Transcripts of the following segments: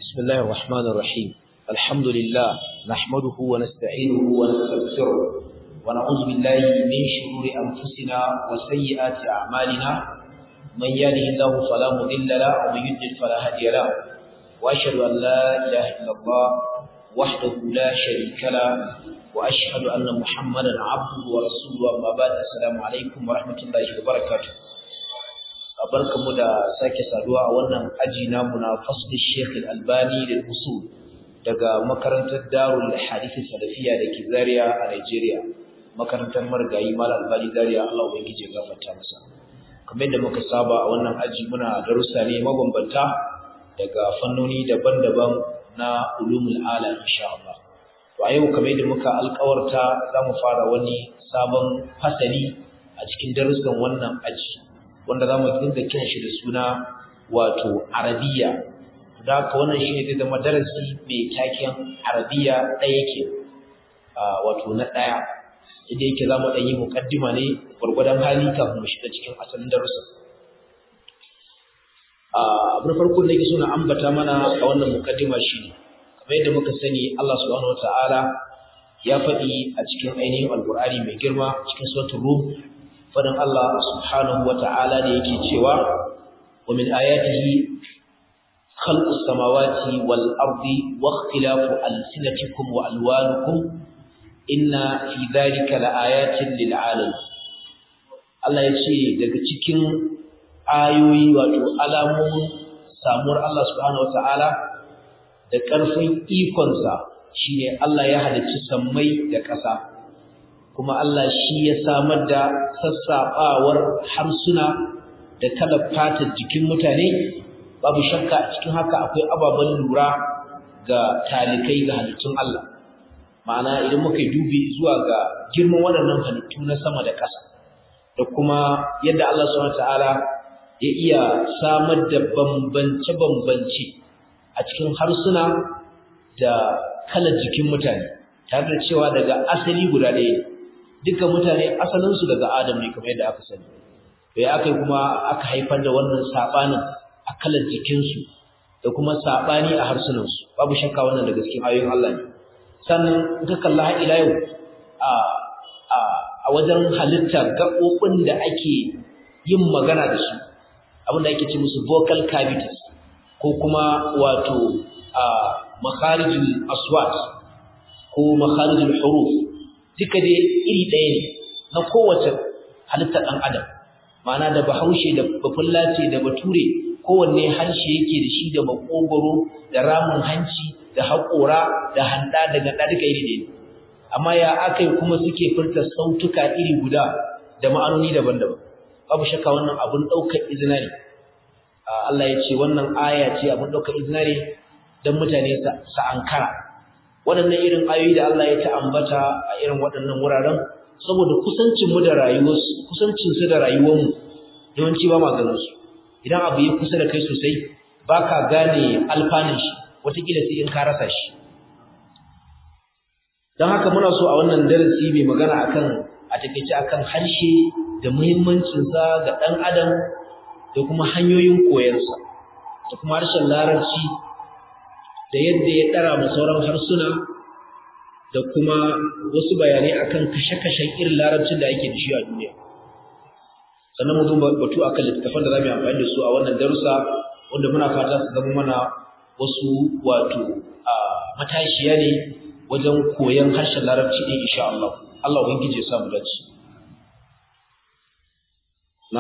بسم الله الرحمن الرحيم الحمد لله نحمده ونستعينه ونستغفره ونعوذ بالله من شرور أنفسنا وسيئات أعمالنا من يهده الله فلا مضل له ومن يضلل فلا هادي له وأشهد أن لا إله إلا الله وحده لا شريك له وأشهد أن محمدا عبده ورسوله أما بعد السلام عليكم ورحمة الله وبركاته barkamu da sake saduwa a wannan aji namu na fasl Sheikh Al-Albani lil usul daga makarantar Darul Hadith Salafiyya da ke Zaria a Nigeria, makarantar Margayi Malam Albani Zaria, Allah ubangije gafarta masa. Kamar yadda muka saba a wannan aji muna darussa ne mabambanta daga fannoni daban-daban na ulumul ala insha Allah. To a yau kamar yadda muka alƙawarta zamu fara wani sabon fasali a cikin darussan wannan aji, wanda za mu dinga kiran shi da suna wato arabiya. Da haka wannan shi ne zai zama darasi mai taken arabiya ɗaya ke wato na ɗaya, idan yake za mu ɗan yi muƙaddima ne gwargwadon hali kafin mu shiga cikin asalin darussa. Abu na farko da yake so na ambata mana a wannan muƙaddima shi ne, kamar yadda muka sani Allah subhanahu wataala ya faɗi a cikin ainihin alƙur'ani mai girma cikin suratul rum, fadin Allah subhanahu wata'ala da yake cewa wa min ayatihi khalqus samawati wal ardi wa ikhtilafu alsinatikum wa alwanukum inna fi dhalika laayatin lil alamin. Allah yace daga cikin ayoyi wato alamomin samuwar Allah subhanahu wata'ala da ƙarfin ikonsa shine Allah ya halicci sammai da ƙasa, kuma Allah shi ya samar da sassaɓawar harsuna da kalar fatar jikin mutane. Babu shakka a cikin haka akwai ababen lura ga talikai ga halittun Allah. Ma'ana idan muka yi dubi zuwa ga girman waɗannan halittu na sama da ƙasa, da kuma yadda Allah subhanahu wataala ya iya samar da bambance-bambance a cikin harsuna da kalar jikin mutane, tare da cewa daga asali guda ɗaya ne. Dukkan mutane asalinsu daga Adam ne kamar yadda aka sani. To ya aka kuma aka haifar da wannan sabanin a kalar jikinsu da kuma sabani a harsunansu. Babu shakka wannan daga cikin ayoyin Allah ne. Sannan in ka kalla har ila yau a wajen halittar gaɓoɓin da ake yin magana da su, abin da ake ce musu vocal cavities ko kuma wato makharijul aswat ko makharijul huruf, duka dai iri ɗaya ne na kowace halittar ɗan adam. Ma'ana da bahaushe da bafullace da bature kowanne harshe yake da shi, da makogoro da ramin hanci da haƙora da handa da gada, duka iri ɗaya ne. Amma ya akai kuma suke furta sautuka iri guda da ma'anoni daban-daban. Babu shakka wannan abun ɗaukar izina ne. Allah ya ce wannan aya ce abun ɗaukar izina ne don mutane su ankara. Waɗannan irin ayoyi da Allah ya ta'ambata a irin waɗannan wuraren, saboda kusancinmu da rayuwarsu, kusancinsu da rayuwarmu yawanci ba ma ganin su. Idan abu ya kusa da kai sosai ba ka gane alfanun shi, wataƙila sai in ka rasa shi. Don haka muna so a wannan darasi mai magana a takaice akan harshe da muhimmancinsa ga ɗan adam da kuma hanyoyin koyarsa, da kuma harshen Larabci da yadda ya ɗara ma sauran harsuna, da kuma wasu bayanai akan kashe-kashen irin Larabcin da ake da shi a duniya. Sannan mu zo batu akan littattafan da za mu yi amfani da su a wannan darussa, wanda muna fata su zama mana wasu wato matashiya ne wajen koyon harshen Larabci ɗin insha Allah. Allah ubangiji ya sa mu dace. Na?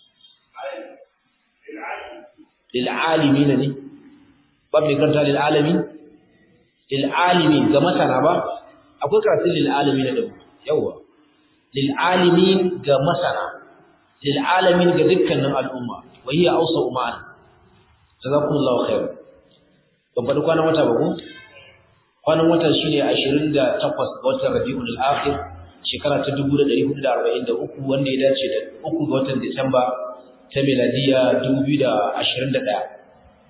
Lil'alimina ne? Ba mai karanta lil'alamin ga masana ba, akwai karatun lil'alamin da yawa, lil'alamin ga masana, lil'alamin ga dukkanin al'umma, wa hiya awsa umman. Jazakumullahu khair. Ban faɗi kwanan wata ba ko? Kwanan wata shine 28 ga watan Rabiul Akhir, shekara ta 1443, wanda ya dace da 3 ga watan Disamba ta miladiya 2021.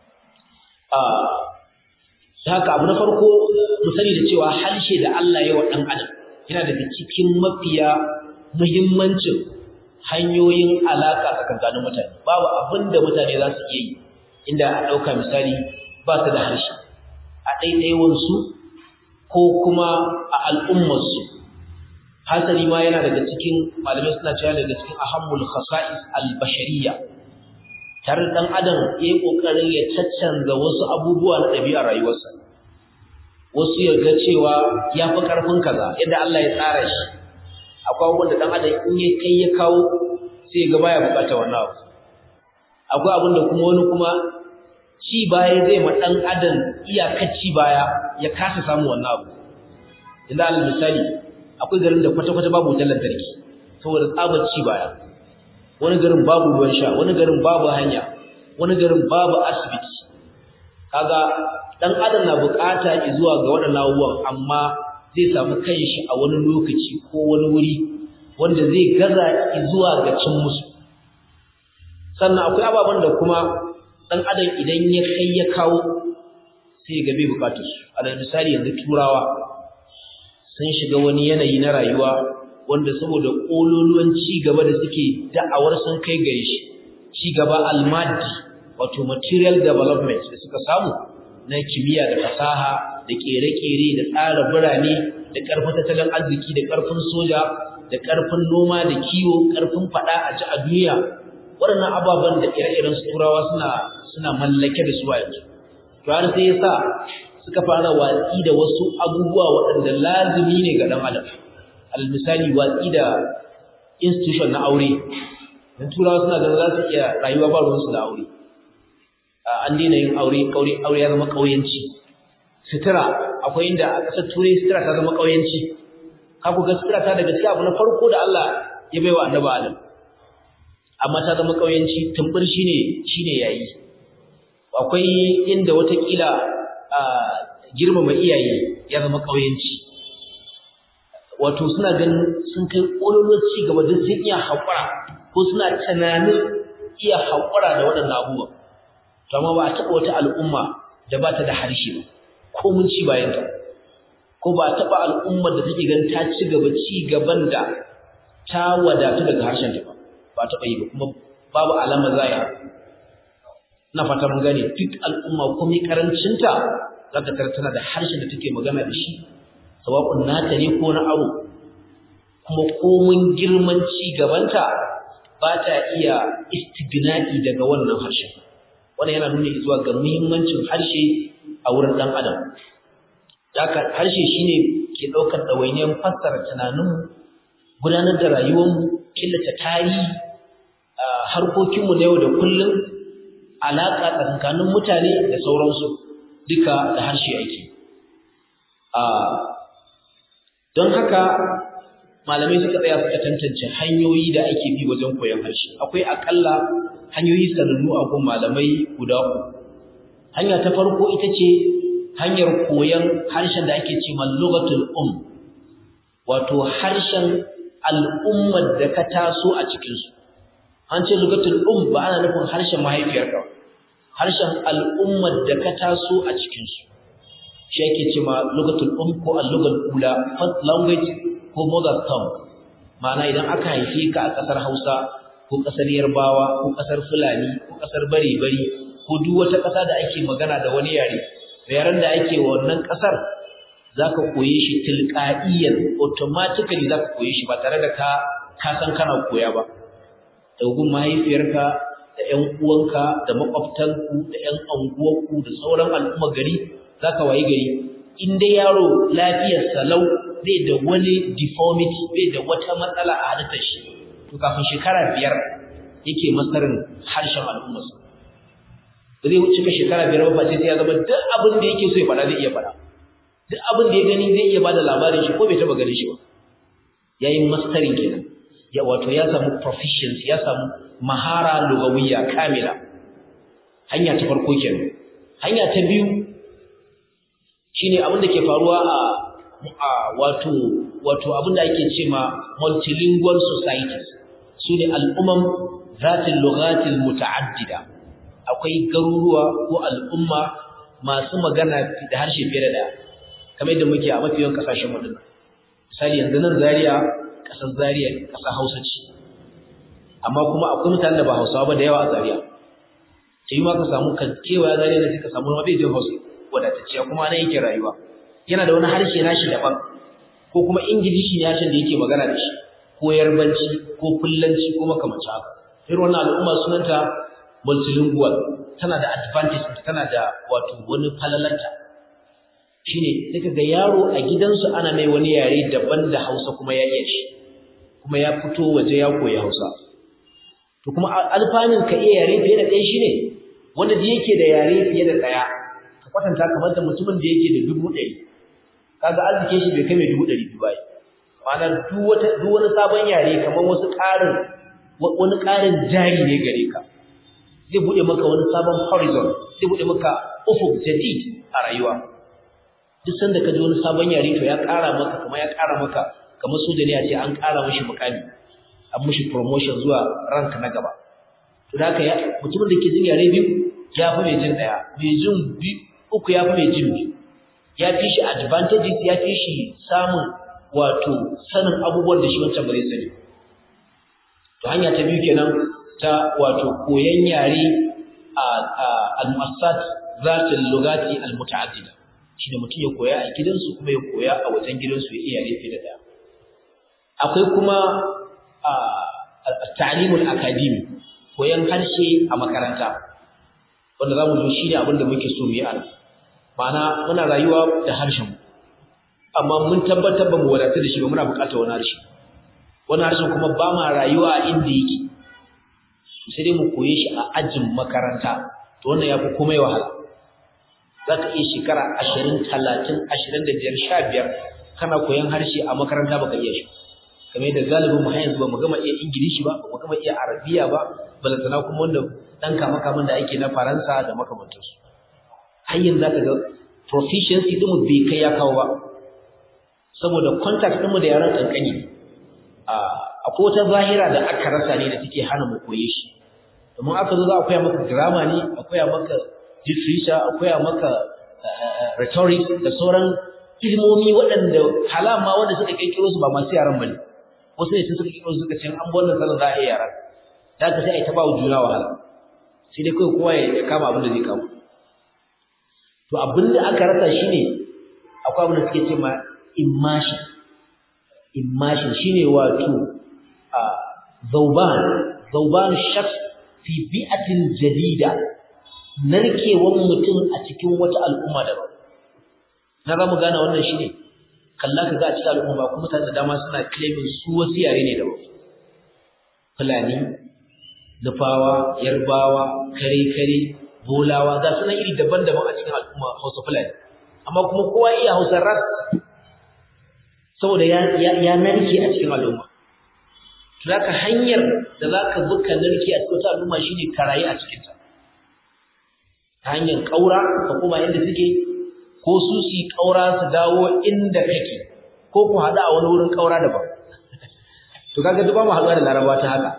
Haka abu na farko mu sani da cewa harshe da Allah ya wa ɗan adam yana daga cikin mafiya muhimmancin hanyoyin alaƙa tsakanin mutane. Babu abin da mutane za su iya yi inda a ɗauka misali ba su da harshe a ɗaiɗaiwansu ko kuma a al'ummarsu. Hasali ma yana daga cikin malamai suna cewa daga cikin ahammul khasa'is al-bashariyya. Tare dan adam yayi kokarin ya caccanza wasu abubuwa na ɗabi'ar rayuwarsa. Wasu ya ga cewa ya fi karfin kaza yadda Allah ya tsara shi. Akwai wanda dan adam in ya kai ya kawo sai ga baya bukata wannan abu. Akwai abin da kuma wani kuma ci baya zai ma dan adam iyakacci baya ya kasa samu wannan abu. Inda alal misali akwai garin da kwata-kwata babu wutar lantarki saboda tsabar ci baya, wani garin babu ruwan sha, wani garin babu hanya, wani garin babu asibiti. Kaga dan adam na bukata zuwa ga waɗannan abubuwan amma zai samu kanshi a wani lokaci ko wani wuri wanda zai gaza zuwa ga cin musu. Sannan akwai ababen da kuma dan adam idan ya kai ya kawo sai ga bai bukatu su. Alal misali yanzu turawa sun shiga wani yanayi na rayuwa wanda saboda kololuwan ci gaba da suke da'awar sun kai gare shi, ci gaba almadi wato material development da suka samu na kimiyya da fasaha da kere-kere da tsara birane da karfin tattalin arziki da karfin soja da karfin noma da kiwo, karfin fada a ji a duniya. Waɗannan ababen da ire-iren su turawa suna mallake da su a yanzu. To har sai yasa suka fara watsi da wasu abubuwa waɗanda lazimi ne ga ɗan adam. Al-misali watsi da institution na aure. Dan turawa suna ganin za su iya rayuwa ba ruwansu da aure. An daina yin aure ya zama ƙauyenci. Sutura akwai inda a ƙasar Turai sutura ta zama ƙauyenci. Ka ku ga sutura ta daga cikin abu na farko da Allah ya baiwa Annabi Adam. Amma ta zama ƙauyenci, tumbur shine yayi. Akwai inda watakila girmama iyaye ya zama ƙauyenci. Wato suna ganin sun kai ƙololuwar ci gaba da sun iya haƙura ko suna tunanin iya haƙura da waɗannan abubuwan. To amma ba a taɓa wata al'umma da ba ta da harshe ba, ko mun ci bayan ta. Ko ba a taɓa al'ummar da take ganin ta ci gaba ci gaban da ta wadatu daga harshen ta ba. Ba taɓa yi ba kuma babu alama zaya. Ina fata mun gane duk al'umma komai karancinta za ka tarar tana da harshen da take magana da shi, sawa'un nata ne ko na aro, kuma komin girman ci gabanta ba ta iya istibna'i daga wannan harshen. Wannan yana nuna zuwa ga muhimmancin harshe a wurin ɗan adam. Haka harshe shine ke ɗaukar ɗawainiyar fassara tunaninmu, gudanar da rayuwarmu, killace tarihi, harkokinmu na yau da kullum, alaƙa tsakanin mutane da sauransu. Duka da harshe ake. Don haka malamai suka tsaya suka tantance hanyoyi da ake bi wajen koyon harshe. Akwai akalla hanyoyi sanannu a gun malamai guda uku. Hanya ta farko ita ce hanyar koyon harshen da ake ce lughatul wato harshen al'ummar da ka taso a cikinsu. An ce lughatul ba ana nufin harshen mahaifiyarka, harshen al'ummar da ka taso a cikinsu. Shi ake ce lughatul ko al-lughal ula, first language ko mother tongue. Ma'ana idan aka haife ka a ƙasar Hausa ko ƙasar Yarbawa ko ƙasar Fulani ko ƙasar Bare-bari ko duk wata ƙasa da ake magana da wani yare, yaren da ake wannan ƙasar zaka koye shi tilqa'iyan, automatically zaka koye shi ba tare da ka san kana koya ba. Da gun mahaifiyarka da ƴan uwanka da makwabtanku da ƴan anguwanku da sauran al'umma gari zaka wayi gari in dai yaro lafiyar salau bai da wani deformity, bai da wata matsala a halittar shi, to kafin shekara 5 yake masarin harshen al'ummarsa. Ba zai cika shekara 5 ba sai ya zama duk abin da yake so ya faɗa zai iya faɗa, duk abin da ya gani zai iya bada labarin shi ko bai taɓa ganin shi ba. Yayin masterin kenan, ya wato ya samu proficiency, ya samu mahara lugawiyya kamila. Hanya ta farko kenan. Hanya ta biyu shine abin da ke faruwa a wato abin da ake cewa multilingual societies. Sune al'umam zatil lughatil muta'addida. Akwai garuruwa ko al'umma masu magana da harshe fiye da daya, kamar yadda muke a mafiyan kasashen mu. Misali yanzu nan Zaria, kasar Zaria kasar Hausa ce, amma kuma akwai mutanen da ba Hausawa ba da yawa a Zaria. ta yi ma ka samu ka kewaya zare da sai ka samu ma bai jin Hausa wadatacciya kuma nan yake rayuwa yana da wani harshe nashi daban ko kuma Ingilishi ne harshen da yake magana da shi ko Yarbanci ko Fullanci ko makamancin haka irin wannan al'umma sunanta multilingual tana da advantage tana da wato wani falalanta shine sai kaga yaro a gidansu ana mai wani yare daban da Hausa kuma ya iya shi kuma ya fito waje ya koyi Hausa to kuma alfanin ka iya yare fiye da ɗaya shine wanda da yake da yare fiye da ɗaya ka kwatanta kamar da mutumin da yake da 100,000 kaga arzike shi bai kai mai 200,000 ba ma'ana duk wani sabon yare kamar wani ƙarin jari ne gare ka zai bude maka wani sabon horizon zai bude maka ufuk jadid a rayuwa duk sanda ka ji wani sabon yare to ya ƙara maka kamar su da ne a ce an ƙara mishi mukami an mishi promotion zuwa rank na gaba to da haka mutumin da ke jin yare biyu ya fi mai jin ɗaya mai jin uku ya fi mai jin biyu ya fi shi advantages ya fi shi samun wato sanin abubuwan da shi wancan ba zai sani to hanya ta biyu kenan ta wato koyan yare a al-mu'assasat zatul lugati al-muta'addida shine mutum ya koya a gidansu kuma ya koya a wajen gidansu ya iya yare fiye da daya akwai kuma ta'limul akademi koyan harshe a makaranta wanda zamu zo shine abin da muke so mu yi a ma'ana muna rayuwa da harshen amma mun tabbatar ba mu wadatu da shi ba muna buƙatar wani harshen kuma ba ma rayuwa a inda yake sai dai mu koye shi a ajin makaranta to wannan yafi komai wahala zaka iya shekara 20 30 25 15 kana koyan harshe a makaranta baka iya shi kamar yadda galibin mu yanzu ba mu gama iya Ingilishi ba mu gama iya Arabiya ba balantana kuma wanda dan kama da ake na Faransa da makamantansu har yanzu zaka ga proficiency din mu bai kai ya kawo ba saboda contact din mu da yaran kankani akwai wata zahira da aka rasa ne da take hana mu koye shi domin aka zo za a koya maka grammar ne a koya maka literature a koya maka rhetorics da sauran ilmomi waɗanda halama wanda suka kirkiro su ba masu yaran bane wasu ne suka kirkiro suka ce an wannan sanin za a yi yaran da ka sai a ta ba wa juna wahala sai dai kawai kowa ya kama abin da zai kama to abin da aka rasa shine akwai abin da suke ce ma immersion shine wato zauban shakhs fi bi'atin jadida narkewan mutum a cikin wata al'umma daban na zamu gane wannan shine kalla kaga a cikin al'umma kuma mutane da dama suna claiming su wasu yare ne daban Fulani Nufawa Yarbawa Kare Bolawa ga sunan iri daban-daban a cikin al'umma Hausa Fulani amma kuma kowa iya Hausa ras saboda ya narke a cikin al'umma to zaka hanyar da zaka buka narke a cikin al'umma shine karayi a cikin ta hanyar kaura ka kuma inda suke ko su kaura su dawo inda kake ko ku hada a wani wurin kaura daban to kaga duk ba mu haɗuwa da Laraba ta haka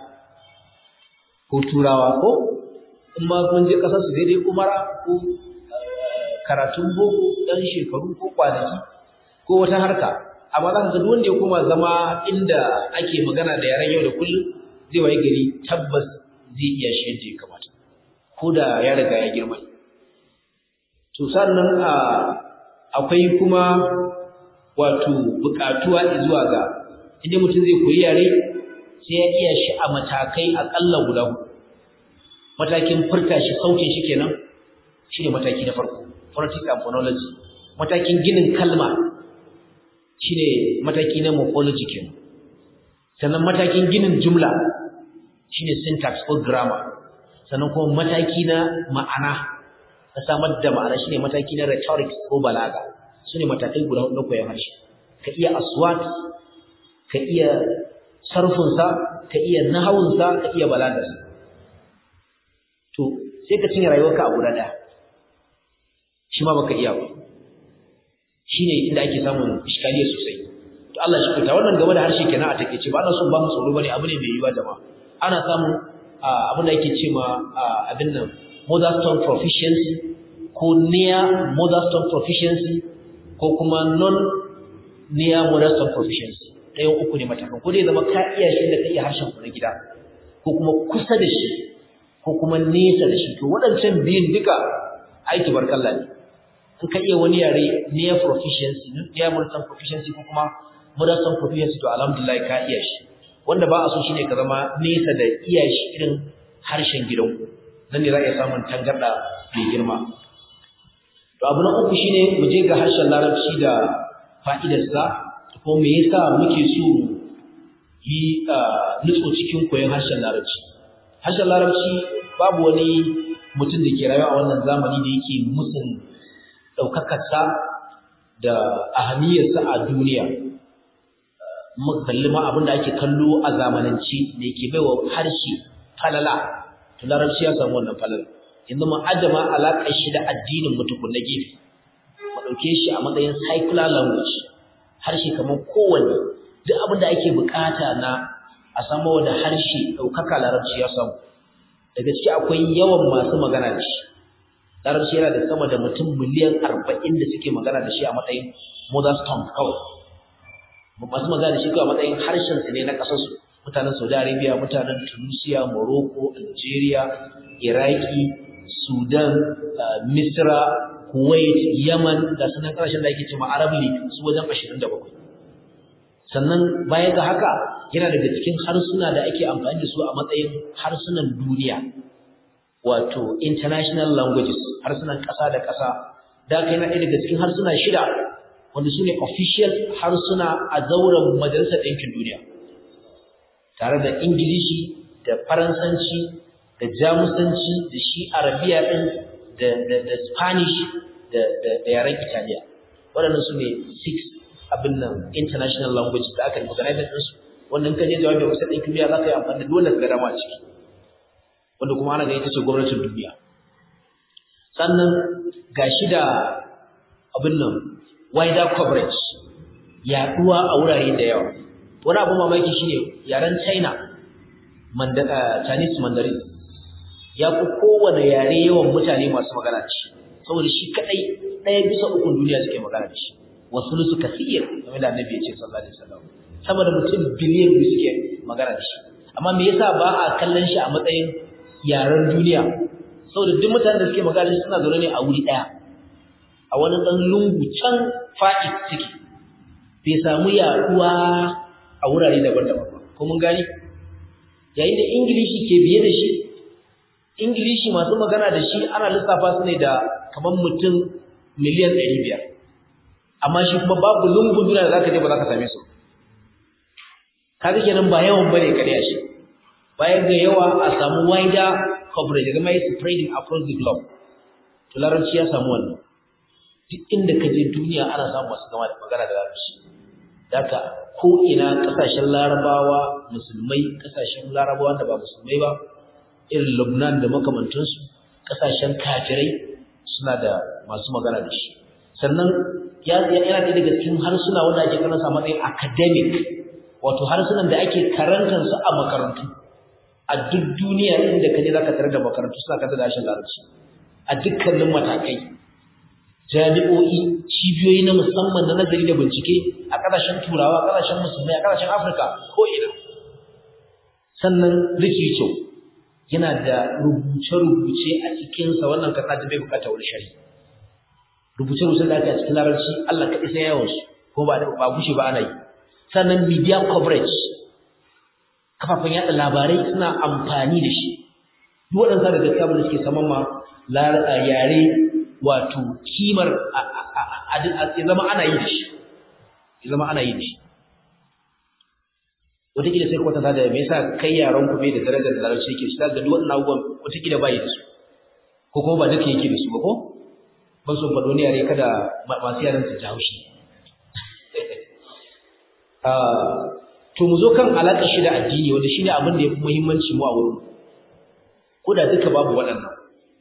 ko Turawa ko in ma kun je kasar su daidai umara ko karatun boko dan shekaru ko kwanaki ko wata harka amma za ka ga duk wanda ya koma zama inda ake magana da yaran yau da kullum zai waye gari tabbas zai iya shi yadda ya kamata ko da ya riga ya girma to sannan akwai kuma wato buƙatuwa zuwa ga inda mutum zai koyi yare sai ya iya shi a matakai akalla guda huɗu matakin furta shi sautin shi kenan shine mataki na farko phonetics and phonology matakin ginin kalma shine mataki na morphology kenan sannan matakin ginin jumla shine syntax ko grammar sannan kuma mataki na ma'ana na samar da ma'ana shine mataki na rhetorics ko balaga sune matakai guda huɗu na koyon harshe ka iya aswat ka iya sarfinsa ka iya nahawunsa ka iya balagarsa to sai ka cinye rayuwarka a guda ɗaya shi ma baka iya ba shine inda ake samun iskaliya sosai to Allah shi kuta wannan game da harshe kenan a takeice ba ana son ba mu tsoro bane abu ne mai yiwa jama'a ana samun abin da yake cewa abin nan mother tongue proficiency ko near mother tongue proficiency ko kuma non near mother tongue proficiency ɗayan uku ne matakan ko dai zama ka iya shi da ka iya harshen ku na gida ko kuma kusa da shi ko kuma nesa da shi to waɗancan biyun duka aiki barkalla ne in ka iya wani yare near proficiency near multiple proficiency ko kuma mother proficiency to alhamdulillah ka iya shi wanda ba a so shine ka zama nesa da iya shi irin harshen gidanku nan ne za a iya samun tangarda mai girma to abu na uku shine mu je ga harshen larabci da fa'idarsa ko me yasa muke so yi nutso cikin koyon harshen larabci. Harshen larabci babu wani mutum da ke rayuwa a wannan zamani da yake musun ɗaukakarsa da ahamiyarsa a duniya. Muka kalli ma abin da ake kallo a zamanance da yake baiwa harshe falala, to larabci ya samu wannan falala. Yanzu mu ajama alaƙar shi da addinin mutukun na gefe, mu ɗauke shi a matsayin secular language, harshe kamar kowanne duk abin da ake bukata na a samu da harshe ɗaukaka larabci ya samu. Daga ciki akwai yawan masu magana da shi. Larabci yana da sama da mutum miliyan 40 da suke magana da shi a matsayin mother tongue kawai. Masu magana da shi kawai a matsayin harshen su ne na ƙasarsu. Mutanen Saudi Arabia, mutanen Tunisia, Morocco, Algeria, Iraki, Sudan, Misra, Kuwait, Yaman, da sunan ƙasashen da ake cewa Arab League su wajen 27. Sannan baya ga haka yana daga cikin harsuna da ake amfani da su a matsayin harsunan duniya, wato international languages, harsunan ƙasa da ƙasa. Da haka yana ɗaya daga cikin harsuna 6 wanda su ne official harsuna a zauren Majalisar Ɗinkin Duniya, tare da Ingilishi da Faransanci da Jamusanci da shi Arabiya ɗin da Spanish da yaren Italiya. Waɗannan su ne 6 abin nan international language da aka organize ɗinsu, wannan kaje jawabi wasu ɗin kimiyya za ka yi amfani da dole ga dama ciki, wanda kuma ana ga ita ce gwamnatin duniya. Sannan ga shi da abin nan wider coverage, yaɗuwa a wurare da yawa. Wani abu mamaki shine yaren China, Chinese Mandarin, ya fi kowane yare yawan mutane masu magana da shi, saboda shi kaɗai 1/3 duniya suke magana da shi. Wasu su kasir game da annabi ya ce sallallahu alaihi wasallam, sama da mutum biliyan biyu suke magana da shi. Amma me yasa ba a kallon shi a matsayin yaren duniya? Saboda duk mutanen da suke magana da shi suna zaune ne a wuri daya, a wani dan lungu can fa'id suke, bai samu yaduwa a wurare daban-daban ba. Ko mun gani? Yayin da Ingilishi ke biye da shi, Ingilishi masu magana da shi ana lissafa su ne da kamar mutum miliyan 500. Amma shi kuma babu lungun duniya da zaka je ba zaka same su. Kaga kenan ba yawan bane kare shi. Bayan ga yawa a samu wider coverage da mai spreading across the globe. To larabci ya samu wannan. Duk inda ka je duniya ana samu masu gama da magana da larabci. Daka ko ina kasashen Larabawa, musulmai, kasashen Larabawa da ba musulmai ba, irin Lebanon da makamantansu, kasashen kafirai suna da masu magana da shi. Sannan yana ɗaya daga cikin harsuna wanda ake karansa matsayin academic, wato harsunan da ake karantar su a makarantu a duk duniya. Inda ka je zaka tarar da makarantu suna karanta da harshen larabci a dukkanin matakai, jami'o'i, cibiyoyi na musamman na nazari da bincike a ƙasashen Turawa, ƙasashen Musulmai, a ƙasashen Afirka ko ina. Sannan literature yana da rubuce-rubuce a cikinsa, wannan kasa bai bukata wani shari'a. Rubuce-rubuce da ake a cikin larabci Allah ka isa yawansu ko ba gushe ba ana yi. Sannan media coverage, kafafen yaɗa labarai suna amfani da shi. Duk waɗansa da gaskiya da suke saman ma yare wato kimar ya zama ana yi da shi. Ya zama ana yi da shi. Wataƙila sai kwatanta da me yasa kai yaron ku bai da darajar da larabci yake shi, za ga duk waɗannan abubuwan wataƙila ba yi da su, ko kuma ba duka yake da su ba ko? Ban so faɗo ne yare kada masu yaran su ji haushi. To mu zo kan alaƙar shi da addini, wanda shine abin da ya fi muhimmanci mu a wurin, ko da duka babu waɗannan.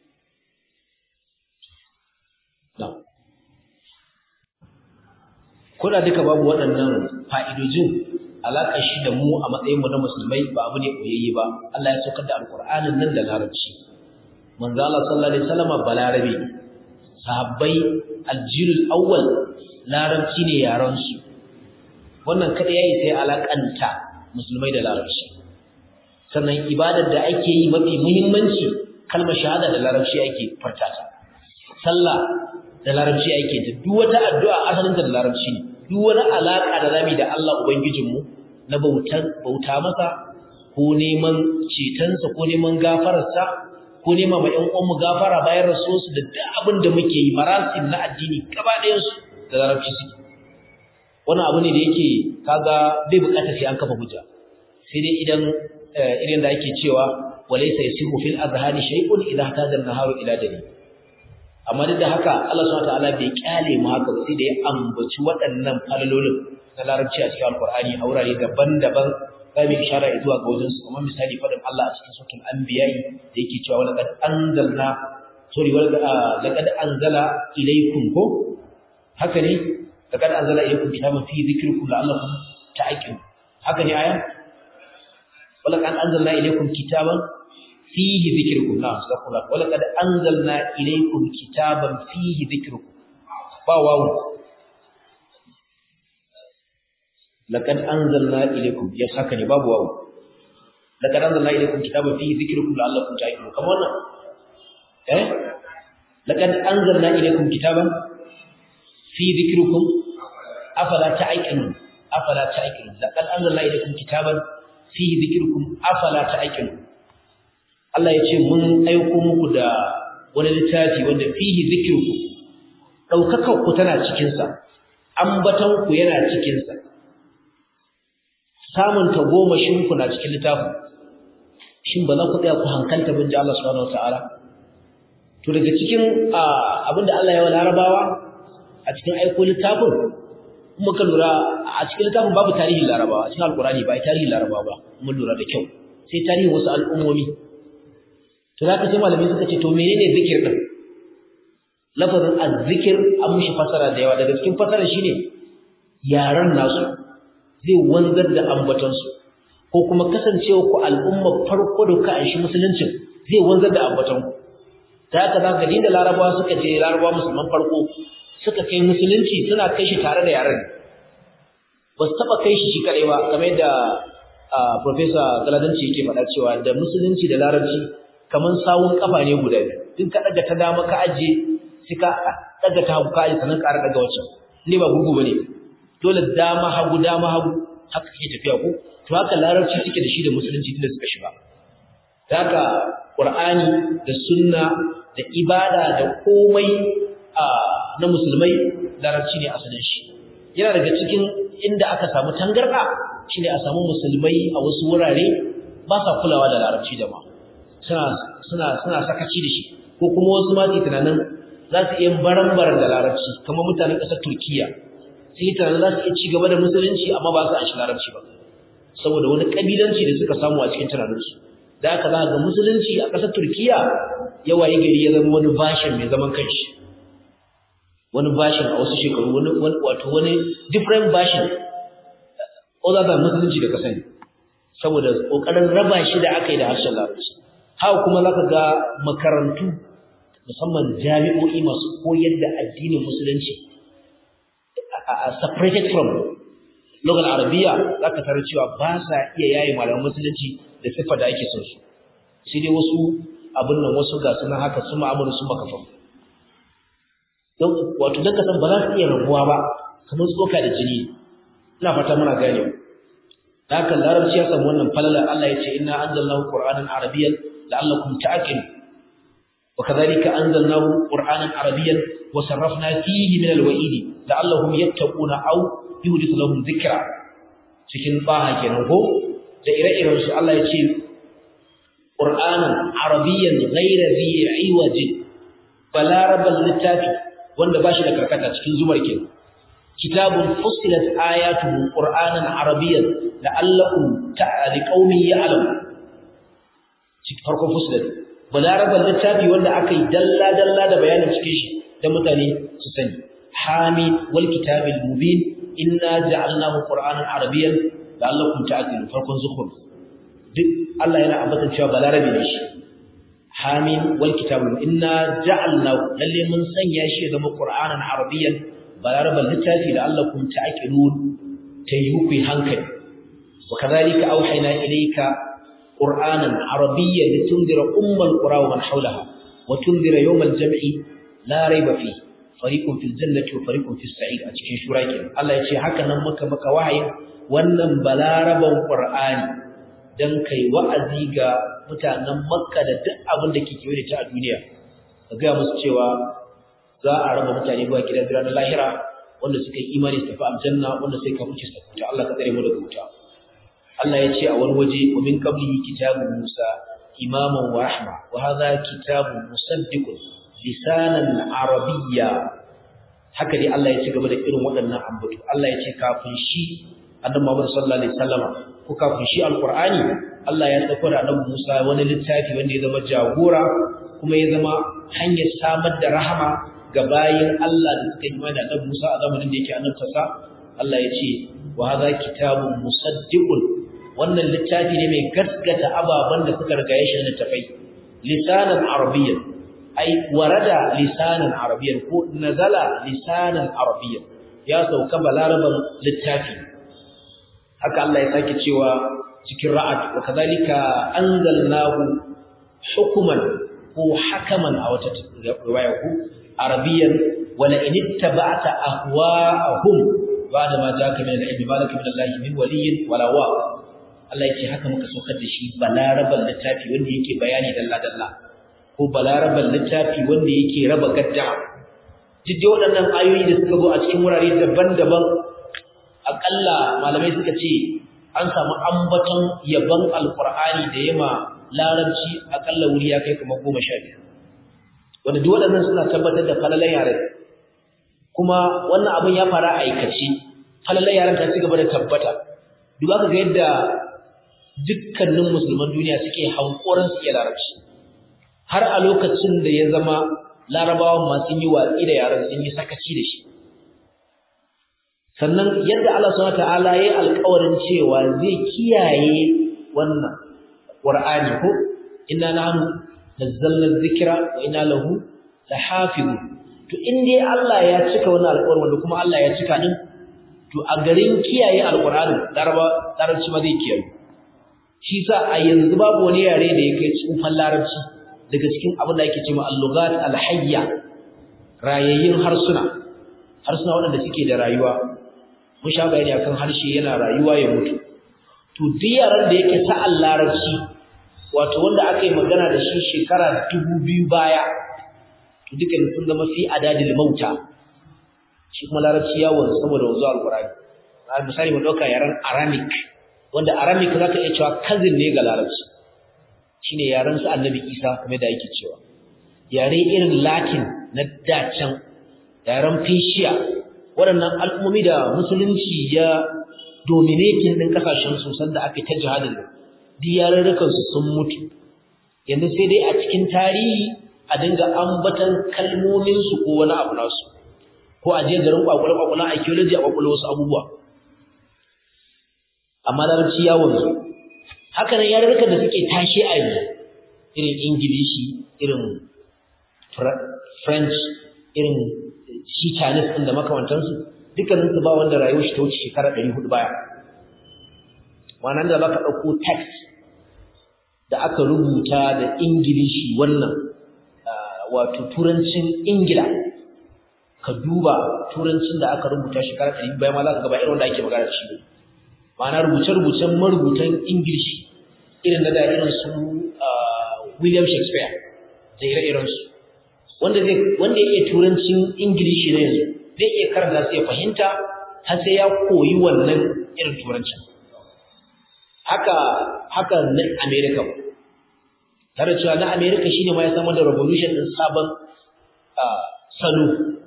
Ko da duka babu waɗannan fa'idojin, alaƙar shi da mu a matsayinmu na musulmai ba abu ne koyayye ba. Allah ya saukar da Alƙur'anin nan da larabci. Manzo Allah sallallahu alaihi wasallam balarabe, sahabbai aljilul awwal larabci ne yaran su. Wannan kada yayi sai alakanta musulmai da larabci. sannan ibadar da ake yi mafi muhimmanci kalmar shahada da larabci ake farta ta, sallah da larabci ake ta, duk wata addu'a asalin da larabci ne, duk wani alaka da zamu da Allah ubangijinmu na bauta masa ko neman cetonsa ko neman gafararsa ko nema ma ƴan uwanmu gafara bayan rasuwarsu da duk abin da muke yi marasim na addini gaba ɗayansu da larabci suke. Wannan abu ne da yake kaga bai bukata sai an kafa hujja, sai dai idan irin da ake cewa walaysa yasimu fil azhani shay'un idha hataja an-naharu ila dalil. Amma duk da haka Allah subhanahu wataala bai kyale mu haka sai da ya ambaci waɗannan falalolin na larabci a cikin alqur'ani a wurare daban-daban. Zamu ishara zuwa ga wajen su, kamar misali fadin Allah a cikin suratul anbiya da yake cewa laqad anzala ilaykum ko haka ne, laqad anzala ilaykum kitaban fihi dhikrukum la'allakum ta'qilun, haka ne aya, walaqad anzalna ilaykum kitaban fihi dhikrukum, astaghfirullah, walaqad anzalna ilaykum kitaban fihi dhikrukum, ba wawu, laqad anzalna ilaykum, yes haka ne, babu wawu, laqad anzalna ilaykum kitaban fihi dhikrukum la'allakum ta'qilun, kamar wannan laqad anzalna ilaykum kitaban fi dhikrikum afala ta'qilun, laqad anzalna ilaykum kitaban fihi dhikrukum afala ta'qilun. Allah ya ce mun aiko muku da wani littafi wanda fihi dhikrukum, daukakar ku tana cikin sa, ambatan ku yana cikin sa, samun tagomashin ku na cikin littafin. Shin ba za ku tsaya ku hankalta bin Allah subhanahu wataala? To daga cikin abinda Allah ya wa Larabawa a cikin aiko littafin, kuma ka lura a cikin littafin babu tarihin Larabawa, a cikin Alkurani ba ai tarihin Larabawa ba, mun lura da kyau, sai tarihin wasu al'ummomi. To zaka ce malamai suka ce to menene zikir din? Lafazin azzikir an mushi fasara da yawa, daga cikin fasara shine yaran nasu zai wanzar da ambaton su, ko kuma kasancewa ku al'umma farko da ka aishi musulunci zai wanzar da ambaton ku. Ta haka zaka ga da Larabawa suka ce Larabawa musulman farko suka kai musulunci suna kai shi tare da yaran, ba su taɓa kai shi kaɗai ba, kamar yadda Professor Galadanci yake faɗa cewa da musulunci da larabci kamar sawun kafa ne guda biyu, in ka ɗaga ta dama ka ajiye sai ka ɗaga ta hagu ka ajiye sannan ƙara ɗaga waccan, ne ba gurgu ba ne, dole dama hagu haka kake tafiya ko, to haka larabci suke da shi da musulunci tunda suka shiga. Da haka Qur'ani da sunna da ibada da komai na musulmai larabci ne asalin shi. Yana daga cikin inda aka samu tangarda shine a samu musulmai a wasu wurare ba sa kulawa da larabci da ma suna sakaci da shi, ko kuma wasu ma ke tunanin za su iya baran-baran da larabci, kamar mutanen ƙasar Turkiya sun yi tunanin za su iya ci gaba da musulunci amma ba su an shi larabci ba, saboda wani ƙabilanci da suka samu a cikin tunaninsu. Da aka za ga musulunci a ƙasar Turkiya ya waye gari ya zama wani bashin mai zaman kanshi, wani bashin a wasu shekaru, wani different bashin other than musulunci da ka sani, saboda kokarin raba shi da aka yi da harshen larabci. Haka kuma zaka ga makarantu musamman jami'o'i masu koyar da addinin musulunci separated from lugal arabiya, zaka tarar cewa ba sa iya yayi malaman musulunci da sifa da ake son su, sai dai wasu abin nan, wasu ga suna haka su ma'amalu su makafan, don wato dan kasan ba za su iya rabuwa ba kamar tsoka da jini. Ina fata muna gane. Haka larabci ya samu wannan falalar, Allah ya ce inna anzalnahu qur'anan arabiyyan la'allakum ta'qilun, wa kadhalika anzalnahu qur'anan arabiyyan wa sarrafna fihi min al-wa'id la'allahum yattaquna aw yuhdithu lahum dhikra, cikin baha kenan ko da ire-iren su. Allah ya ce qur'anan arabiyyan ghayra dhi iwajin, balarabal littafi wanda bashi da karkata, cikin zumar kenan. Kitabun fussilat ayatuhu qur'anan arabiyyan la'allakum liqaumin ya'lamun, cikin farkon fussilat balarabal littafi wanda aka yi dalla da bayanin cikin shi dan mutane su sani. Hamid wal kitabil mubin inna ja'alnahu qur'anan arabiyyan la'allakum ta'qilun, farkon zukhruf. Duk Allah yana ambatan cewa balarabi ne shi. Hamid wal kitabul inna ja'alnahu, lalle mun sanya shi ya zama qur'anan arabiyyan balarabal littafi la'allakum ta'qilun, tayyuku hankali. wa kadhalika awhayna ilayka qur'anan arabiyyan litundira ummal qura wa man hawlaha wa tundira yawmal jam'i la rayba fi fariqun fil jannati wa fariqun fis sa'ir a cikin shura kenan Allah ya ce haka nan maka wahayin wannan balaraban qur'ani dan kai wa'azi ga mutanen Makka da duk abin da ke kewaye ta a duniya ka ga musu cewa za a raba mutane zuwa gidan na lahira wanda suka yi imani su tafi aljanna wanda sai ka fice su tafi Allah ka tsare mu daga wuta Allah ya ce a wani waje wa min qablihi kitabu Musa imaman wa rahma wa hadha kitabun musaddiqun lisanan arabiyya haka dai Allah ya ci gaba da irin waɗannan ambato Allah ya ce kafin shi annabi Muhammad sallallahu alaihi wasallam ko kafin shi alqur'ani Allah ya dauko da annabi Musa wani littafi wanda ya zama jagora kuma ya zama hanyar samar da rahama ga bayin Allah da suka yi imani da annabi Musa a zamanin da yake annabta Allah ya ce wa hadha kitabun musaddiqun wannan littafi ne mai gaskata ababan da suka riga ya shi na tafai lisanan arabiyyan ai warada lisanan arabiyyan ko nazala lisanan arabiyyan ya sauka balaraban littafi haka Allah ya sake cewa cikin ra'ad wa kadhalika anzalnahu hukuman ko hakaman a wata riwaya ko arabiyyan wala in ittaba'ta ahwa'ahum ba'da ma ja'aka min al-ilmi ma laka min Allah min waliyyin wala wa Allah yake haka muka saukar da shi balaraban littafi wanda yake bayani dalla dalla ko balaraban littafi wanda yake raba gadda duk waɗannan ayoyi da suka zo a cikin wurare daban-daban akalla malamai suka ce an samu ambaton yaban alqur'ani da yema larabci akalla wuri ya kai kuma 12 wanda duk waɗannan suna tabbatar da falalan yaren kuma wannan abun ya fara aikace falalan yaren ta ci gaba da tabbata duba ka ga yadda dukkanin musulman duniya suke hankoran su iya larabci har a lokacin da ya zama larabawan ma sun yi watsi da yaren sun yi sakaci da shi sannan yadda Allah subhanahu wataala ya yi alƙawarin cewa zai kiyaye wannan Qur'ani ko inna nahnu nazzalna dhikra wa inna lahu lahafizun to in dai Allah ya cika wannan alƙawarin wanda kuma Allah ya cika din to a garin kiyaye alƙur'ani larabci ma zai kiyaye shi sa a yanzu babu wani yare da yake tsufan larabci daga cikin abin da ake cewa al-lughat al-hayya rayayyun harsuna waɗanda suke da rayuwa mun sha bayani akan harshe yana rayuwa ya mutu to duk yaran da yake sa'an larabci wato wanda aka yi magana da shi shekara 2000 baya to dukan sun zama fi adadil mauta shi kuma larabci ya wanzu saboda wanzu alqur'ani misali mu dauka yaran Aramic wanda Aramic zaka iya cewa cousin ne ga larabci shine yaran su Annabi Isa kamar da yake cewa yare irin Latin na dacan yaran Persia waɗannan al'ummomi da musulunci ya dominating din kasashen su sanda aka ta jihadin duk yarurrukan su sun mutu yanzu sai dai a cikin tarihi a dinga ambatan kalmomin su ko wani abu nasu ko a je garin kwakwale-kwakwalen archaeology a kwakwale wasu abubuwa amma larabci ya wanzu haka nan yarurrukan da suke tashi a yanzu irin ingilishi irin french irin shi chinese ɗin da makamantansu dukkaninsu ba wanda rayuwar shi ta wuce shekara 400 baya wannan da baka ɗauko text da aka rubuta da ingilishi wannan wato turancin ingila ka duba turancin da aka rubuta shekara 100 bayan ma za ka ga ba irin wanda ake magana da shi ma'ana rubuce-rubucen marubutan ingilishi irin da irin su William Shakespeare da ire-iren su wanda ya iya turancin ingilishi ne yanzu zai iya karanta sai ya fahimta har sai ya koyi wannan irin turancin haka na America ba tare cewa na America shine ma ya samar da revolution din sabon salo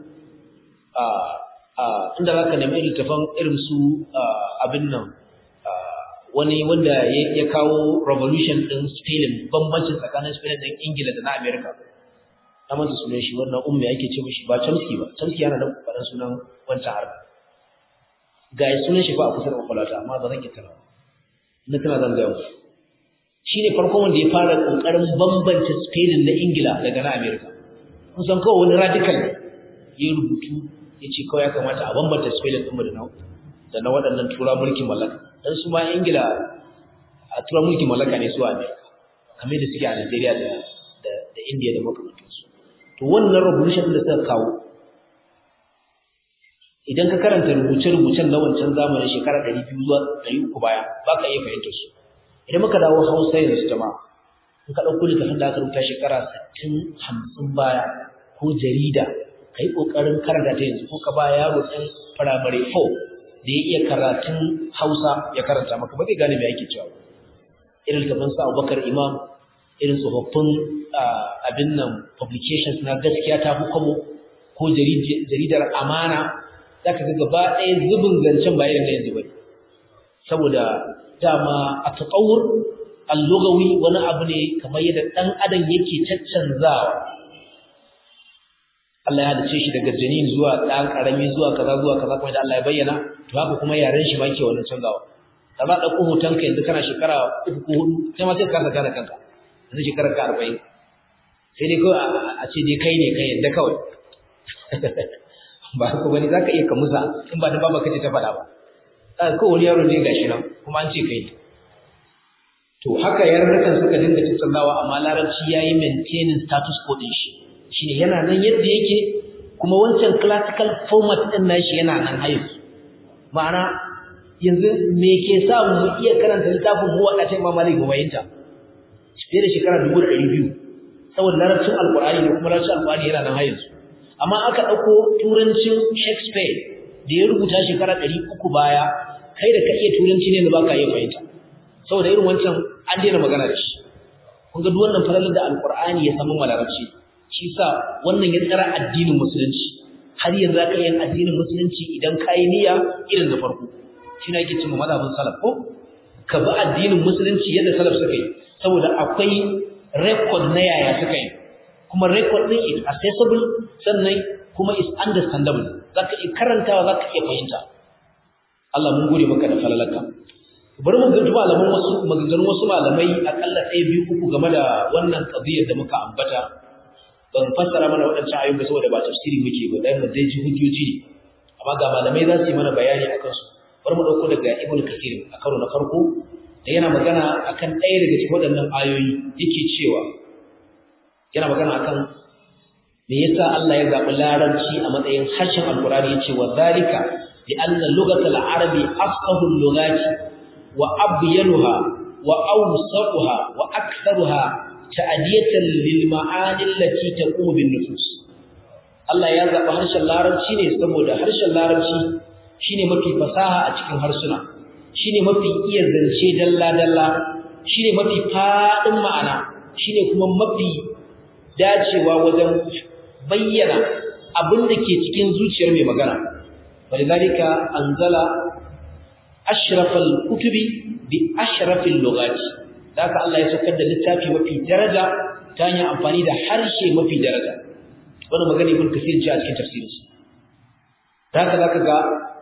inda zaka nemi littafan irin su abin nan wani wanda ya kawo revolution din spelling bambancin tsakanin spelling din Ingila da na America amma su sunan shi wannan ummi yake ce mishi ba Chomsky ba Chomsky yana da faɗan sunan wancan harbi ga sunan shi fa a kusa da kwakwalwata amma ba zan ki tana na tana zan ga musu shine farkon wanda ya fara kokarin bambance spelling na Ingila daga na America kun san kawai wani radical ya rubutu yace kawai ya kamata a bambanta spelling din mu da na waɗannan tura mulkin mallaka dan su ma Ingila a tura mulki mallaka ne su a America kamar da suke a Nigeria da India da makamantansu to wannan revolution da suka kawo idan ka karanta rubuce-rubucen na wancan zamanin shekara 200 zuwa 300 baya ba ka iya fahimtar su idan muka dawo Hausa yanzu jama'a in ka ɗauko littafin da aka rubuta shekara 60-50 baya ko jarida ka yi ƙoƙarin karanta ta yanzu ko ka ba yaro ɗan firamare 4 da ya iya karatun Hausa ya karanta maka ba zai gane me ake cewa irin littafin sa Abubakar Imam irin tsofaffin abin nan publications na gaskiya ta hukumu ko jaridar Amana zaka ga gaba ɗaya zubin zancen ba irin da yanzu bane saboda dama a tatawur al-lughawi wani abu ne kamar yadda dan adam yake caccanzawa Allah ya hadace shi daga janin zuwa dan karami zuwa kaza kuma da Allah ya bayyana to haka kuma yaren shi ma yake wannan canzawa da ba dauko hoton ka yanzu kana shekara 3 ko 4 sai ma sai ka saka da kanka yanzu shekara ka 40 sai dai ko a ce dai kai ne kai yadda kawai ba ko bane zaka iya ka musa in ba da baba kace ta fada ba ko wani yaro ne gashi nan kuma an ce kai to haka yarurrukan suka dinga tattaunawa amma larabci yayi maintaining status quo din shi shine yana nan yadda yake kuma wancan classical format din nashi yana nan hayi ma'ana yanzu me ke sa mu iya karanta littafin Muwatta ta Imam Malik bayinta fiye da shekara 200 saboda larabcin alqur'ani ne kuma larabcin alqur'ani yana nan hayi amma aka dauko turancin Shakespeare da ya rubuta shekara 300 baya kai da ka iya turanci ne da baka iya fahimta saboda irin wancan an daina magana da shi kun ga duk wannan falalar da alqur'ani ya samu larabci shi sa wannan ya tsara addinin musulunci har yanzu zaka yin addinin musulunci idan kai niyya irin da farko shine yake cewa mazhabin salaf ko ka bi addinin musulunci yadda salaf suka yi saboda akwai record na yaya suka yi kuma record din is accessible sannan kuma is understandable zaka iya karantawa zaka iya fahimta Allah mun gode maka da falalarka bari mu ga malaman wasu maganganun wasu malamai akalla 1 2 3 game da wannan qadiyar da muka ambata ban fassara mana wadannan ayoyi ba saboda ba tafsiri muke ba dai mu dai ji hujjoji amma ga malamai za su yi mana bayani akan su bari mu dauko daga Ibn Kathir a karo na farko da yana magana akan ɗaya daga cikin waɗannan ayoyi yake cewa yana magana akan me yasa Allah ya zabi larabci a matsayin harshen alqur'ani yace wa zalika li anna lughatal arabi afqahu al-lughati wa abyanuha wa awsatuha wa aktharuha ta'diyatan lil ma'ani allati taqumu bin nufus Allah ya zabi harshen larabci ne saboda harshen larabci shine mafi fasaha a cikin harsuna shine mafi iya zance dalla dalla shine mafi fadin ma'ana shine kuma mafi dacewa wajen bayyana abin da ke cikin zuciyar mai magana walidhalika anzala ashrafal kutubi bi ashrafil lughati haka Allah ya saukar da littafi mafi daraja ta hanyar amfani da harshe mafi daraja wannan magana ibn Kathir ji a cikin tafsirinsa haka zaka ga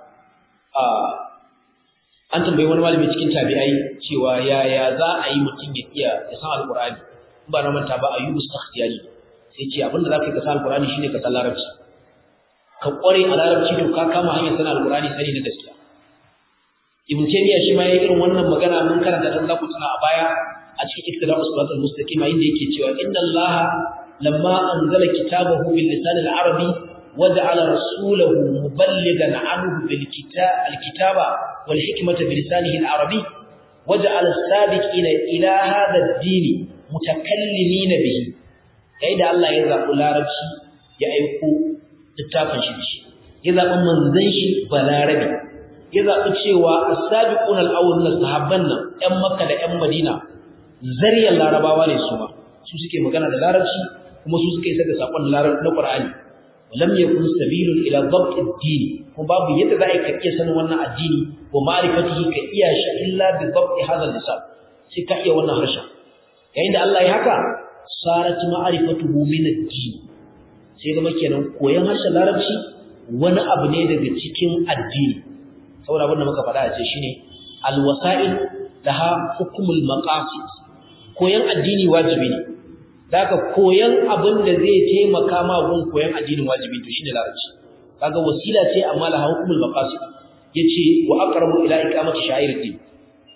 an tambayi wani malami cikin tabi'ai cewa yaya za a yi mutum ya san alqur'ani ba na manta ba ayyubu sakhtiyani sai ce abinda zaka ka san alqur'ani shine ka san larabci ka kware a larabci to ka kama hanyar san alqur'ani sani da gaskiya ibn taymiya shi ma yayin irin wannan magana mun karanta dan zaku tuna a baya a cikin iktida'us siratal mustaqim inda yake cewa inna allaha lamma anzala kitabahu bil lisan al arabi waja'ala rasulahu muballighan anhu bil kitaba wal hikmata bi lisanihi al arabi waja'ala as-sabiqina ila hadha ad-din mutakallimina bihi kai da Allah ya zabi larabci ya aiko littafin shi ya zabi manzon shi balarabi ya zabi cewa as-sabiqun al-awwalun sahabban nan ɗan Makka da ɗan Madina zariyar larabawa ne su ma su suke magana da larabci kuma su suke isa da sakon larabci na Qur'ani lam yakun sabilun ila dhabt ad-din kuma babu yadda za ka iya sanin wannan addini wa ma'rifatihi ka iya shi illa bi dhabt hadha al-lisan sai ka iya wannan harshen yayin da Allah ya haka sarat ma'rifatuhu min ad-din sai zama kenan koyon harshen larabci wani abu ne daga cikin addini saboda abin da muka faɗa a ce shine al-wasa'il laha hukmul maqasid koyon addini wajibi ne daga koyon abin da zai taimaka ma gun koyon addinin wajibi to shine larabci kaga wasila ce amma laha hukmul maqasid yace wa aqrabu ila iqamati sha'iruddin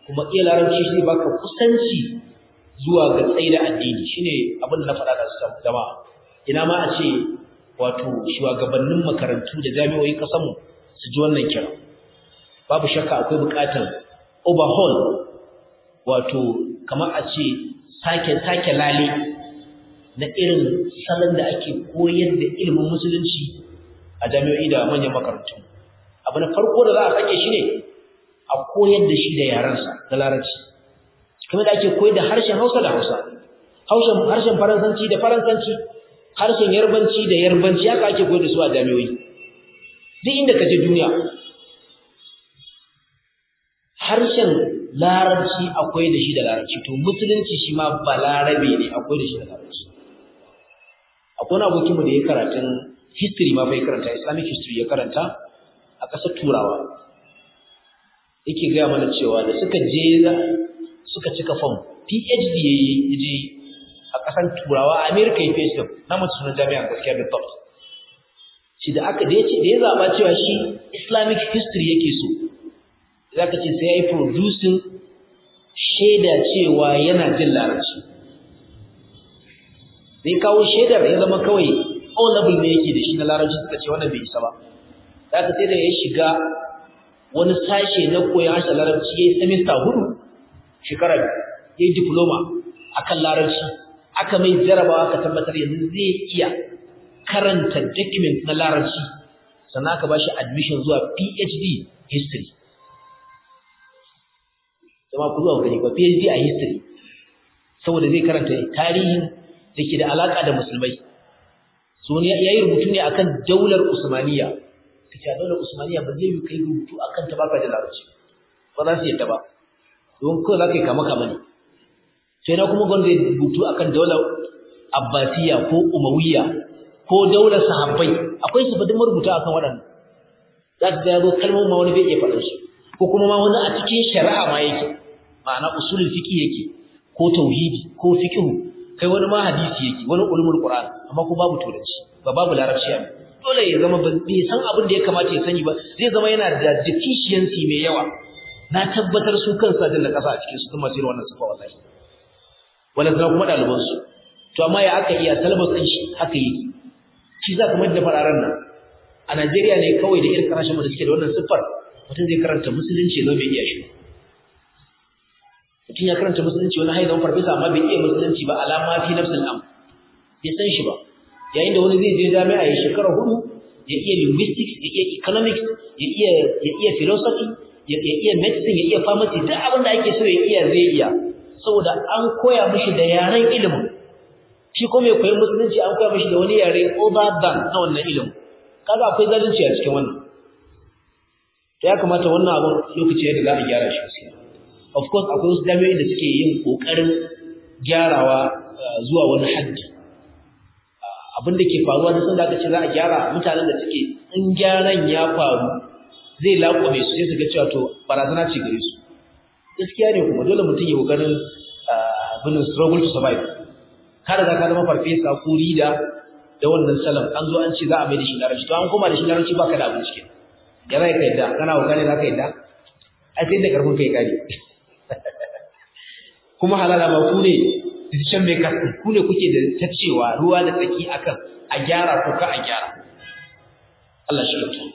kuma iya larabci shi baka kusanci zuwa ga tsaida addini shine abin da na faɗa da su jama'a ina ma a ce wato shugabannin makarantu da jami'o'i kasanmu su ji wannan kira babu shakka akwai buƙatar overhaul wato kamar a ce sake lale na irin salon da ake koyar da ilimin musulunci a jami'o'i da manyan makarantu abu na farko da za a sake shi ne a koyar da shi da yarensa da larabci kamar da ake koyar da harshen Hausa da Hausa harshen Faransanci da Faransanci harshen Yarbanci da Yarbanci haka ake koyar da su a jami'o'i duk inda ka je duniya harshen larabci akwai da shi da larabci to musulunci shi ma balarabe ne akwai da shi da larabci akwai wani abokinmu da ya karatun history ma bai karanta Islamic history ya karanta a ƙasar Turawa yake gaya mana cewa da suka cika form PhD yayi a ƙasar Turawa a America ya face na mutu sunan jami'a gaskiya da top shi da aka da ya zaba cewa shi Islamic history yake so zaka ce sai yayi producing shaida cewa yana jin larabci sai kawo shaidar ya zama kawai all level ne yake da shi na larabci suka ce wannan bai isa ba zaka sai da ya shiga wani sashe na koyon harshen larabci yayi semester 4 shekara yayi diploma akan larabci aka mai jarabawa aka tabbatar yanzu zai iya karanta document na larabci sannan aka bashi admission zuwa PhD history kuma ku zuwa gani ba PhD a history saboda zai karanta tarihin dake da alaka da musulmai so ne yayi rubutu ne akan daular Usmaniyya kace daular Usmaniyya ba zai yi kai rubutu akan ta baka da larabci ba za su yadda ba don ko za ka kama ne sai na kuma gwanda rubutu akan daular Abbasiyya ko Umayya ko daular sahabbai akwai su fadin rubuta akan waɗannan za ka ga kalmomin ma wani bai iya faɗin su ko kuma ma wani a cikin shari'a ma yake ma'ana usulul fiqh yake ko tauhidi ko fiqh kai wani ma hadisi yake wani ulumul qur'an amma ko babu turanci babu larabci a dole ya zama bai san abin da ya kamata ya sani ba zai zama yana da deficiency mai yawa na tabbatar su kansa da kasa a cikin su kuma sai wannan sifa wallahi wala sai kuma daliban su to amma ya aka iya talabas din shi haka yake shi za ka da fararen nan a Najeriya ne kawai da irin karashin da suke da wannan siffar mutum zai karanta musulunci zo bai iya shi mutum ya karanta musulunci wani haidan farfesa amma bai iya musulunci ba alama fi nafsil am bai san shi ba yayin da wani zai je jami'a ya shekara 4 ya iya linguistics ya iya economics ya iya philosophy ya iya medicine ya iya pharmacy duk abin da ake so ya iya zai iya saboda an koya mishi da yaren ilimin shi kuma ya koyi musulunci an koya mishi da wani yare other than na wannan ilimin kaga akwai zalunci a cikin wannan to ya kamata wannan abin lokaci da za a gyara shi gaskiya of course akwai wasu jami'o'i da suke yin kokarin gyarawa zuwa wani haddi abin da ke faruwa da sun da aka ce za a gyara mutanen da suke in gyaran ya faru zai laƙwame su sai su ga cewa to barazana ce gare su gaskiya ne kuma dole mutum ya kokarin bin struggle to survive kada za ka zama farfesa ko rida da wannan salam an zo an ce za a mai da shi larabci to an koma da shi larabci baka da abin cikin ya zai ka yadda kana kokari za ka yadda ai sai da karfin kai kare kuma halala ba ku ne decision makers ku ne kuke da tacewa ruwa da tsaki akan a gyara ko ka a gyara Allah shi kyauta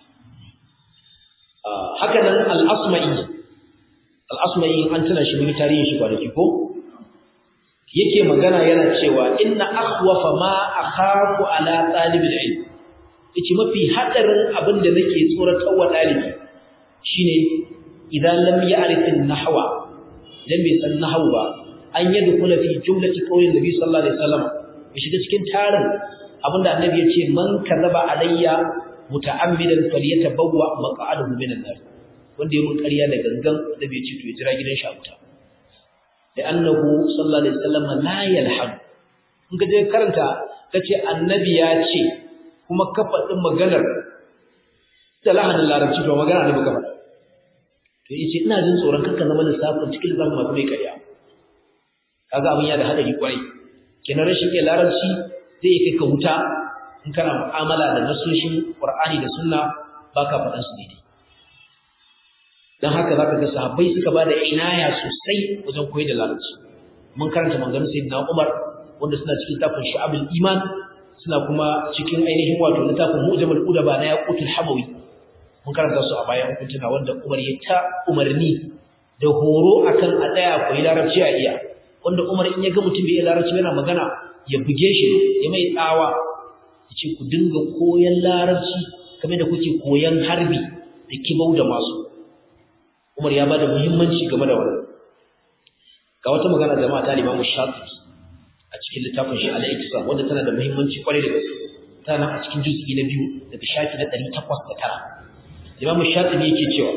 haka nan al-asma'i an tana shi mun tarihin shi kwanaki ko yake magana yana cewa inna akhwafa ma akhafu ala talibil ilm yace mafi hadarin abinda nake tsoratar wa dalibi shine idan lam ya'rif an-nahwa idan bai san nahwu ba an yadkhula fi jumlati qawlin nabi sallallahu alaihi wasallam ya shiga cikin tarin abinda annabi yace man kazaba alayya muta'ammidan falyatabawwa maq'adahu minan nar wanda ya mun ƙarya da gangan annabi yace to ya jira gidan shi a wuta لأنه صلى الله عليه وسلم لا يلحن in ka je karanta kace annabi ya ce kuma ka faɗi maganar da lahanin larabci to magana ne baka faɗa to yace ina jin tsoron kanka zama lissafin cikin zan ma mai ƙarya kaga abin ya da hadari kwarai kenan rashin iya larabci zai kai ka wuta in kana mu'amala da nasoshin Qur'ani da Sunna baka faɗan su daidai dan haka zaka ga sahabbai suka bada inaya sosai wajen koyar da larabci mun karanta maganganun sayyidina Umar wanda suna cikin tafin Shu'abul Iman suna kuma cikin ainihin wato littafin Mu'jamul Udaba na Yaqutul Hamawi mun karanta su a bayan kuntuna wanda Umar ya ta umarni da horo akan a daya koyi larabci a iya wanda Umar in ya ga mutum bai larabci yana magana ya buge shi ya mai tsawa yace ku dinga koyan larabci kamar da kuke koyan harbi da kibau da masu Umar ya bada muhimmanci game da wannan ga wata magana jama'a ta Imam Shafi'i a cikin littafin shi Al-Iqtisam wanda tana da muhimmanci kwarai da gaske tana a cikin juz'i na 2 daga shafi na 809 Imam Shafi'i yake cewa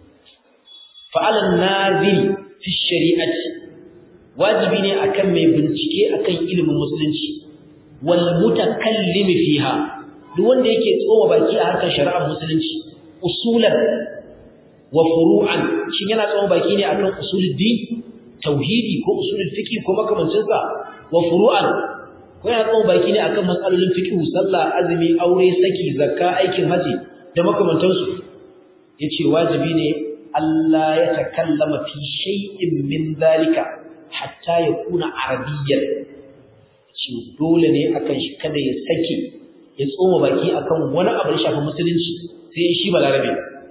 fa'ala an-naziri fi shari'ati wajibi ne akan mai bincike akan ilimin musulunci wal mutakallimi fiha duk wanda yake tsoma baki a harkar shari'ar musulunci usulan wa furu'an shin yana tsoma baki ne akan usuluddin tauhidi ko usulul fiqh ko makamancin sa wa furu'an ko yana tsoma baki ne akan matsalolin fiqh sallah azumi aure saki zakka aikin haji da makamantansu yace wajibi ne Allah ya takallama fi shay'in min zalika hatta yakuna arabiyyan shi dole ne akan shi kada ya saki ya tsoma baki akan wani abu da shafi musulunci sai shi balarabe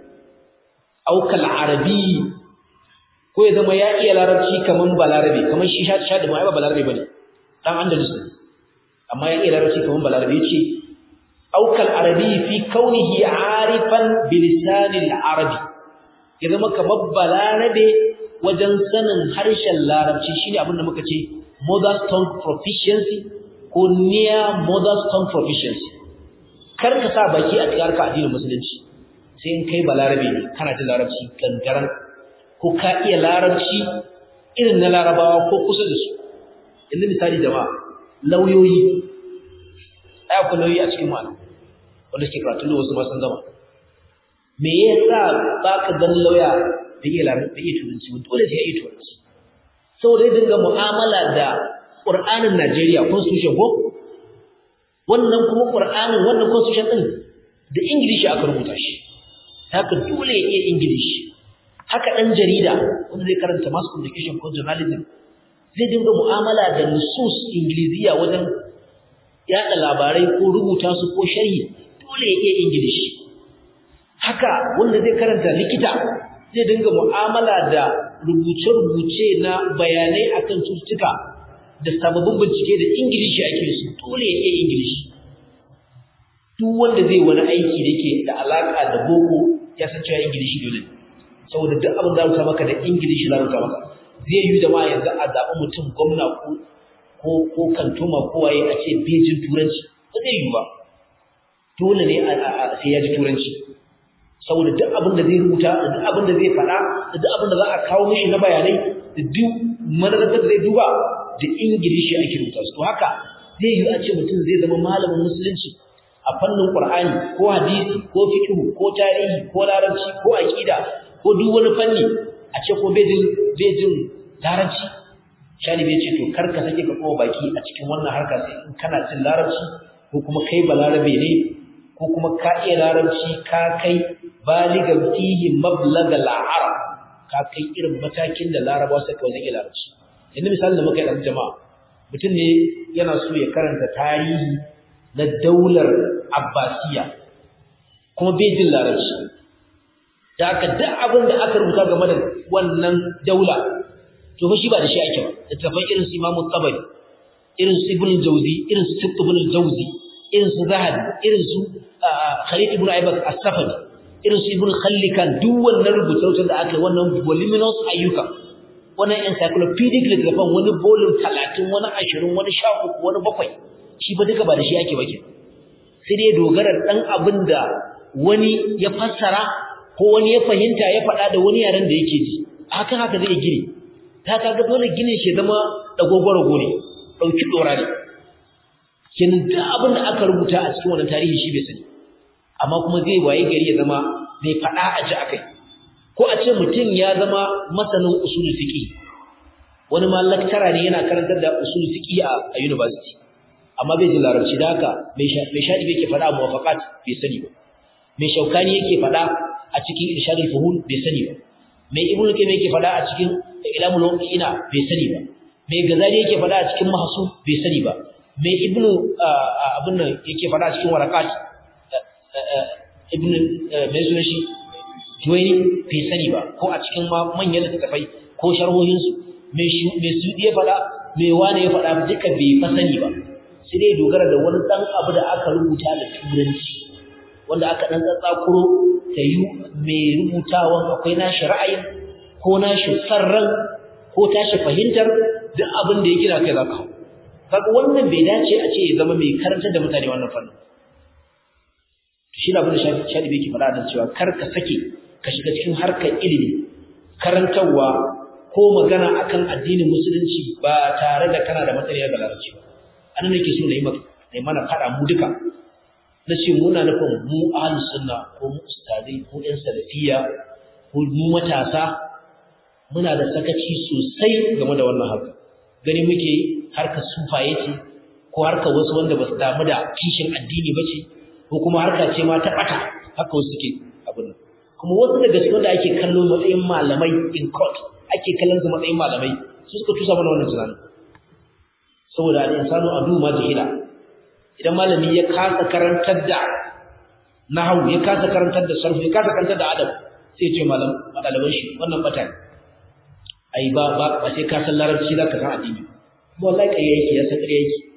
au kal arabi ko ya zama ya iya larabci kaman balarabe kaman shi shadi ma ba balarabe bane dan andalus amma ya iya larabci kaman balarabe yace au kal arabi fi kaunihi arifan bilisanil arabi ya zama kaman balarabe wajen sanin harshen larabci shine abin da muka ce mother tongue proficiency ko near mother tongue proficiency kar ka sa baki a cikin harkar addinin musulunci sai in kai balarabe ne kana jin larabci gangaran ko ka iya larabci irin na larabawa ko kusa da su yanzu misali jama'a lauyoyi ai akwai lauyoyi a cikin ma'ana wanda suke karatu da wasu ma sun gama me yasa baka ganin lauya da iya larabci da iya turanci dole sai ya yi turanci saboda ya dinga mu'amala da Qur'anin Najeriya constitution ko wannan kuma Qur'anin wannan constitution din da English aka rubuta shi haka dole ya iya English haka dan jarida wanda zai karanta mass communication ko journalism zai dinga mu'amala da nusus Ingiliziya wajen yada labarai ko rubuta su ko sharhi dole ya iya English haka wanda zai karanta likita zai dinga mu'amala da rubuce-rubuce na bayanai akan cututtuka da sababbin bincike da Ingilishi ake su dole ya iya Ingilishi duk wanda zai wani aiki da yake da alaka da boko ya san cewa Ingilishi dole saboda duk abin da za maka da Ingilishi za maka zai yi da ma yanzu a zaɓi mutum gwamna ko kantoma ko waye a ce bejin turanci ba zai yi ba dole ne sai ya ji turanci saboda duk abin da zai rubuta da duk abin da zai faɗa da duk abin da za a kawo mishi na bayanai da duk manazartar da zai duba da Ingilishi ake rubuta su to haka zai yi a ce mutum zai zama malamin musulunci a fannin Qur'ani ko hadisi ko fiqh ko tarihi ko larabci ko aqida ko duk wani fanni a ce ko bejin larabci shalibi ya ce to karka sake ka kowa baki a cikin wannan harka sai in kana jin larabci ko kuma kai balarabe ne ko kuma ka iya larabci ka kai baligan fihi mablagal arab ka kai irin matakin da larabawa suka wajen larabci yanzu misalin da muka yi dan jama'a mutum ne yana so ya karanta tarihi na daular abbasiya kuma bai jin larabci da aka duk abin da aka rubuta game da wannan daula to fa shi ba da shi ake ba littafan irin su Imam Tabari irin su Ibn Jawzi irin su Ibn Jawzi irin su Zahabi irin su Khalid ibn Aybak as-Safadi irin su Ibn Khallikan duk wannan rubutun da aka yi wannan voluminous ayyuka wannan encyclopedic littafan wani volume 30 wani 20 wani 13 wani 7 shi ba duka ba da shi ake bake sai dai dogara dan abin da wani ya fassara ko wani ya fahimta ya faɗa da wani yaren da yake ji hakan haka zai gine ta kaga dole ginin shi zama dagogoro gore dauki dora ne kin da abin da aka rubuta a cikin wannan tarihi shi bai sani amma kuma zai waye gari ya zama bai faɗa a ji akai ko a ce mutum ya zama masanin usul fiqi wani ma lecturer ne yana karantar da usul fiqi a university amma bai ji larabci da haka mai shadi yake faɗa muwafaqat bai sani ba mai shaukani yake faɗa a cikin irshadul fuhul bai sani ba mai ibnu kayyim yake fada a cikin ilamul muqina bai sani ba mai gazali yake fada a cikin mahsu bai sani ba mai ibnu abun nan yake fada a cikin waraqat ibnu mai sunan shi juwayni bai sani ba ko a cikin manyan littafai ko sharhohin su mai su ya fada mai wani ya fada duka bai fa sani ba sai dai dogara da wani dan abu da aka rubuta da turanci wanda aka dan tsatsakuro tayi mai rubutawan akwai nashi ra'ayin ko nashi sarran ko tashi fahimtar duk abin da ya kira kai zaka kaga wannan bai dace a ce ya zama mai karantar da mutane wannan fannin shi da abin da shadi yake fara da cewa kar ka sake ka shiga cikin harkar ilimi karantawa ko magana akan addinin musulunci ba tare da kana da matsayar da larabci ba anan nake so nayi mana fada mu duka nace muna nufin mu ahlus sunna ko mu ustadai ko ɗan salafiya ko mu matasa muna da sakaci sosai game da wannan haka gani muke harkar sufaye ce ko harkar wasu wanda ba su damu da kishin addini ba ce ko kuma harka ce ma ta bata haka wasu suke abin kuma wasu daga cikin da ake kallo matsayin malamai in court ake kallon su matsayin malamai su suka tusa mana wannan tunanin saboda al-insanu adu ma jahila idan malami ya kasa karantar da nahwu ya kasa karantar da sarf ya kasa karantar da adab sai ya ce malam ɗaliban shi wannan bata ne ai ba sai ka san larabci zaka san addini wallahi kai yake ya san kai yake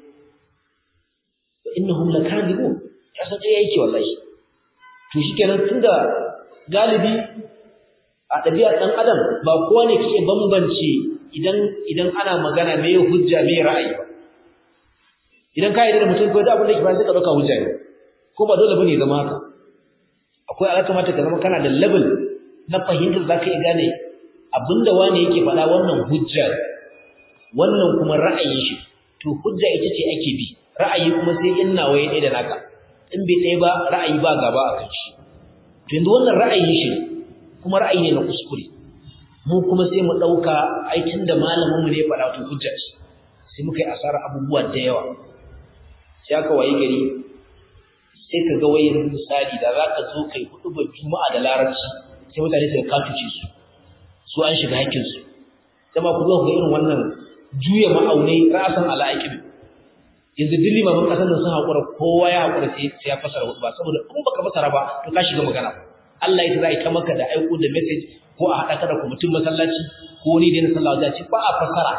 wa innahum lakadibun ya san kai yake wallahi to shikenan tunda galibi a ɗabi'ar ɗan adam ba kowa ne ke bambance idan ana magana me hujja me ra'ayi ba idan ka yarda da mutum ko da abin da yake ba sai ka dauka hujja ne ko ba dole bane zama haka akwai alaka mata ka zama kana da level na fahimtar zaka iya gane abinda wani yake faɗa wannan hujja wannan kuma ra'ayin shi to hujja ita ce ake bi ra'ayi kuma sai in nawa ya ɗaya da naka in bai ɗaya ba ra'ayi ba gaba a kan shi to yanzu wannan ra'ayin shi kuma ra'ayi ne na kuskure mu kuma sai mu ɗauka aikin da malamin mu ne faɗa to hujja ce sai muka yi asarar abubuwa da yawa sai aka wayi gari sai ka ga wayar misali da za ka zo kai huɗubar juma'a da larabci sai mutane su katuce su an shiga hakkinsu kuma ku zo ga irin wannan juya ma'aunai ra'asan ala'aqibi yanzu duk limamin kasar nan sun haƙura kowa ya haƙura sai ya fasara ba saboda in baka fasara ba to ka shiga magana Allah ya zai ta maka da aiko da message ko a haɗa ka da mutum masallaci ko ni da na sallah da ci ba a fasara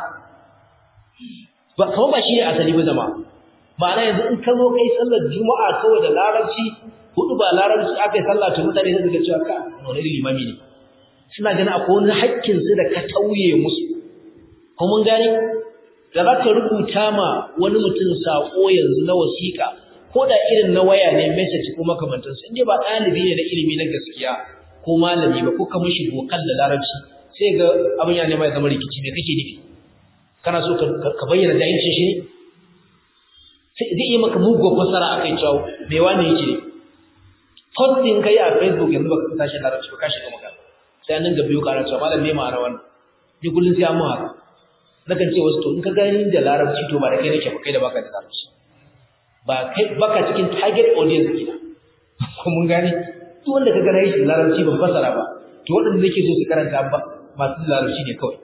ba kawai ba shi ne asali ba zama ma'ana yanzu in ka zo kai sallar juma'a kawai da larabci hudu ba larabci aka yi sallah to mutane sai daga cewa ka wani limami ne suna ganin akwai wani haƙƙin su da ka tauye musu ko mun gane da za ka rubuta ma wani mutum saƙo yanzu na wasiƙa ko da irin na waya ne message ko makamantansu in dai ba ɗalibi ne na ilimi na gaskiya ko malami ba ko kamar shi vocal da larabci sai ga abin ya nema ya zama rikici me kake nufi kana so ka bayyana jahilcin shi ne zai yi maka mugun fasara akai cewa me wani yake ne posting kai a Facebook yanzu baka tashi larabci ba ka shiga magana sai nan ga biyu kana cewa malam me ma'ana wannan ni kullun sai amma haka nakan ce wasu to in ka gani da larabci to ba da kai nake ba kai da baka da larabci ba kai baka cikin target audience kina ko mun gane duk wanda ka gane shi larabci ban fasara ba to wanda nake so su karanta ba masu larabci ne kawai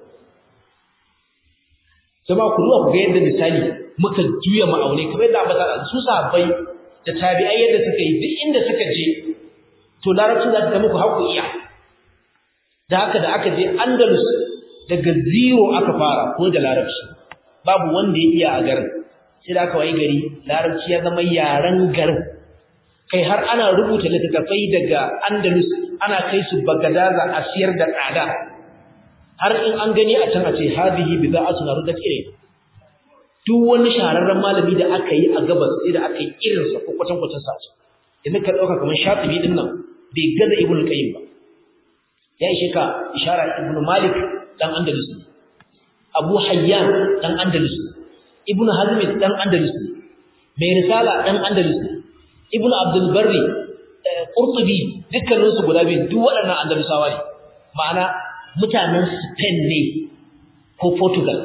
sama ku ruwa ku ga yadda misali muka juya ma'aune kamar yadda ambata su sahabbai da tabi'ai yadda suka yi duk inda suka je to larabci za ta muku haku iya da haka da aka je Andalus daga zero aka fara ko da larabci babu wanda ya iya a garin sai da aka wayi gari larabci ya zama yaren garin kai har ana rubuta littattafai daga Andalus ana kai su Bagadaza a siyar da tsada har in an gani a can a ce hadihi bida'atuna ruddat ilayna duk wani shahararren malami da aka yi a gabas sai da aka yi irinsa ko kwatan sa idan ka dauka kamar Shatibi din nan bai gaza Ibn Qayyim ba ya ishe ka ishara Ibn Malik dan Andalus Abu Hayyan dan Andalus Ibn Hazm dan Andalus mai risala dan Andalus Ibn Abdul Barri Qurtubi dukkanin su guda biyu duk waɗannan Andalusawa ne ma'ana mutanen Spain ne ko Portugal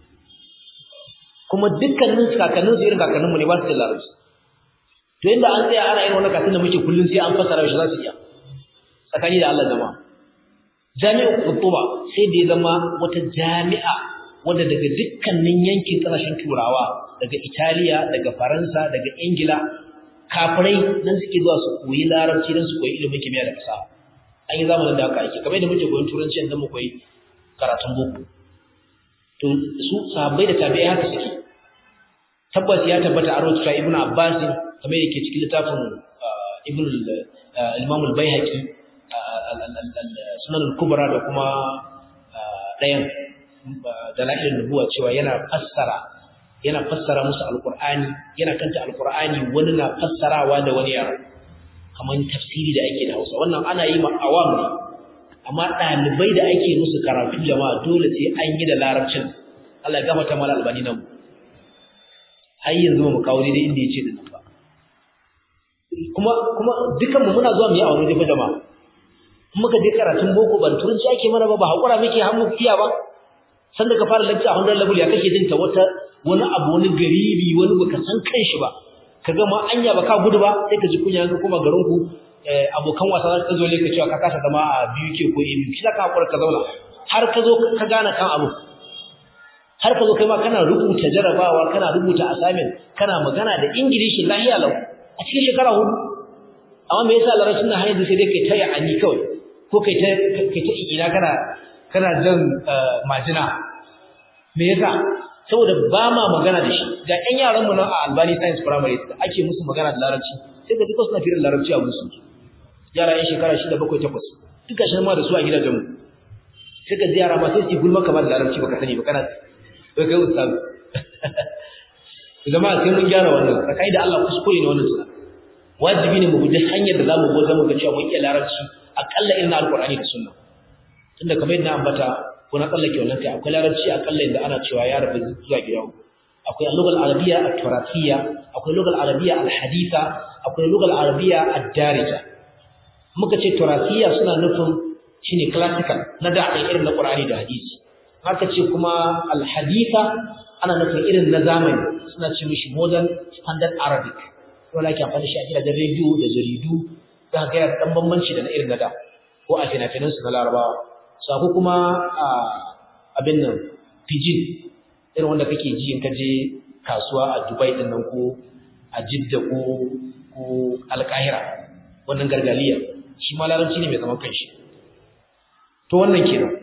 kuma dukkanin kakannin su irin kakannin mu ne ba su da larabci to inda an tsaya ana yin wannan katin da muke kullun sai an fasara shi za su iya tsakani da Allah jama'a jami'ar Qurtuba sai da ya zama wata jami'a wanda daga dukkanin yankin kasashen Turawa, daga Italiya, daga Faransa, daga Ingila, kafirai nan suke zuwa su koyi larabci dan su koyi ilimin kimiyya da fasaha. An yi zamanin da haka ake, kamar da muke koyon turanci yanzu mu koyi karatun boko. To su sahabbai da tabi'ai haka suke. Tabbas ya tabbata a rawaita Ibn Abbas kamar yake cikin littafin Imam al-Baihaqi Sunan al-Kubra da kuma ɗayan dalailin nubuwa cewa yana fassara musu alqur'ani, yana kanta alqur'ani, wani na fassarawa da wani yaro kamar tafsiri da ake da Hausa. Wannan ana yi ma awam ne, amma ɗalibai da ake musu karatu jama'a dole sai an yi da larabcin. Allah ya gafarta mana albani nan har yanzu mu kawo dai inda yace da nan ba. Kuma dukan mu muna zuwa mu yi a wani waje jama'a. Muka je karatun boko ban turanci ake mana ba hakura muke har mu fiya ba. San da ka fara lecture a 100 level ya kake jin ta wani abu, wani garibi, wani baka san kanshi ba. Kaga ma anya baka gudu ba sai ka ji kunya ka kuma garin ku abokan wasa za ka zo ne ka cewa ka kasa zama a BUK ko ABU, shi ka hakura ka zauna har ka zo ka gane kan abu. Har ka zo kai ma kana rubuta jarabawa, kana rubuta assignment, kana magana da Ingilishi lahiya lau a cikin shekara 4. Amma me yasa larabcin nan har yanzu sai dai kai ta ya'ani kawai, ko kai ta ina kana jan majina. Me yasa? Saboda ba ma magana da shi. Ga ƴan yaran mu nan a Albani Science Primary ake musu magana da larabci, sai ka duka suna firin larabci a musu. Yara ƴan shekara 6 7 8 duka shi ma da su a gidajen mu. Sai ka ziyara ma sai su gulma kamar da larabci baka sani ba, kana kai ustaz. Jama'a sai mun gyara wannan, sakai da Allah kuskure ne wannan tsara. Wajibi ne mu bi hanyar da zamu go zamu ga cewa mun iya larabci akalla irin alqur'ani da sunna. Tunda kamar yadda ambata ko na tsallake wannan kai akwai larabci akalla inda ana cewa ya rabu zuwa gida. Akwai al-lughal arabiyya at-turathiyya, akwai lughal arabiyya al-haditha, akwai lughal arabiyya ad-darija. Muka ce turathiyya suna nufin shine classical na da irin na Qur'ani da hadisi. Haka ce kuma al-haditha ana nufin irin na zamani, suna ce mishi modern standard Arabic. Wala ke amfani shi a gidajen rediyo da jaridu, za ka ga dan bambanci da na irin na da ko a fina-finan su na Larabawa. Sako kuma abin nan pidgin irin wanda kake ji in ka je kasuwa a Dubai din nan ko a Jidda ko Al-Qahira, wannan gargaliya shi ma larabci ne mai zaman kanshi. To wannan kenan.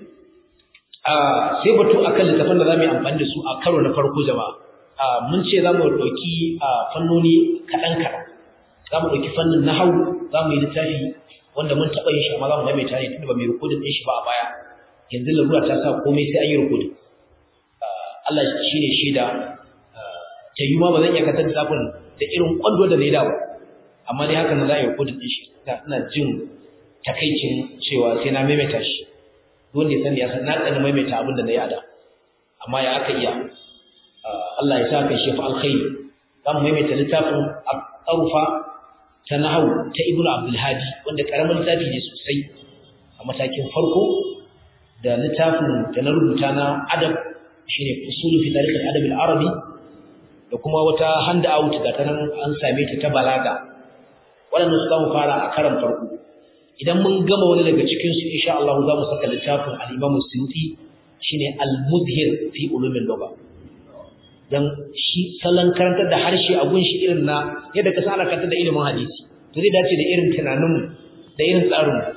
Sai batu akan littafin da zamu yi amfani da su a karo na farko jama'a. Mun ce zamu dauki fannoni kadan-kadan. Zamu dauki fannin nahwu, zamu yi littafi wanda mun taba yin shi amma zamu maimaita ne tunda ba mai recording din shi ba a baya. Yanzu larura ta sa komai sai an yi recording. Allah shine shaida. Ta yi ma ba zan iya katar littafin da irin kwando da nayi da ba. Amma dai haka na za a yi recording din shi. Ina jin takaicin cewa sai na maimaita shi. Wanda ya sani ya san na tsani maimaita abin da na yi a da. Amma ya aka iya. Allah ya sa kai shi fa alkhairi. Zamu maimaita littafin Al-Arfa ta Nahwu ta Ibn Abdul Hadi wanda karamin littafi ne sosai a matakin farko, da littafin da na rubuta na adab shine Usul fi Tarikh al-Adab al-Arabi, da kuma wata handout da ta nan an same ta balaga. Wannan su zamu fara a karan farko. Idan mun gama wani daga cikin su insha Allah za mu saka littafin al-Imam Suyuti shine Al-Muzhir fi Ulum al-Lugha. Dan shi salon karantar da harshe a gun shi irin na yadda ka sana karantar da ilimin hadisi, to zai dace da irin tunanin mu da irin tsarin mu.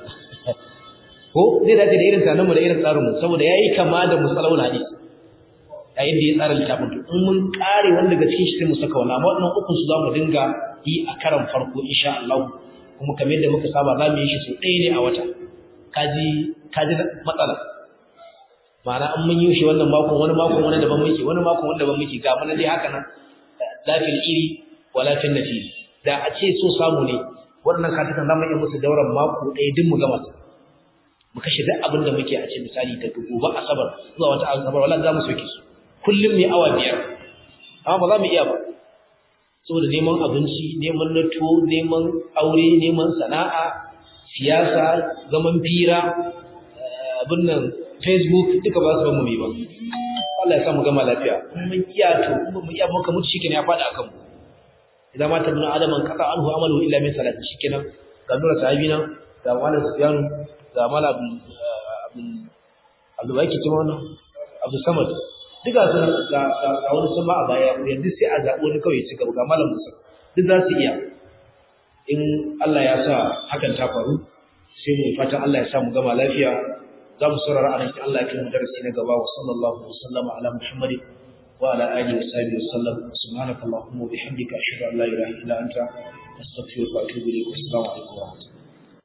Ko zai dace da irin tunanin mu da irin tsarin mu saboda yayi kama da musalawul hadisi. Da yadda ya tsara littafin, to in mun kare wanda daga cikin shi sai mu saka wannan, amma wannan ukun su zamu dinga yi a karan farko insha Allah. Kuma kamar yadda muka saba za mu yi shi sau ɗaya ne a wata. Kaji matsala. Ma'ana an mun yi shi wannan makon wani daban muke, wani makon wani daban muke, ga mana dai haka nan lafil iri wa lafil nafil. Da a ce so samu ne waɗannan katukan za mu iya musu dauran mako ɗaya duk mu gama su. Mu kashe duk abin da muke a ce misali daga gobe asabar zuwa wata asabar wala za mu soke su. Kullum mai awa 5. Amma ba za mu iya ba. Saboda neman abinci, neman na tuwo, neman aure, neman sana'a, siyasa, zaman fira, abin nan Facebook duka ba su ban mu ba. Allah ya sa mu gama lafiya. Mun iya to kuma mu iya muka mutu shikenan ya fada akan mu. Idan ma tabuna adaman qata anhu amalu illa min salati shikenan. Ga nura sahabi nan, ga malam Sufyan, ga malam Abdul Baki ce wannan Abdul Samad duka sun ga wani sama a baya yanzu sai a zaɓi wani kawai ci gaba ga malam Musa duk za su iya in Allah ya sa hakan ta faru sai mu fatan Allah ya sa mu gama lafiya za mu saurara a nan Allah ya kai mu darasi na gaba wa sallallahu alaihi wasallam ala Muhammadin wa ala alihi wa sahbihi wasallam subhanakallahumma wa bihamdika ashhadu an la ilaha illa anta astaghfiruka wa atubu ilaik. Assalamu alaikum wa rahmatullahi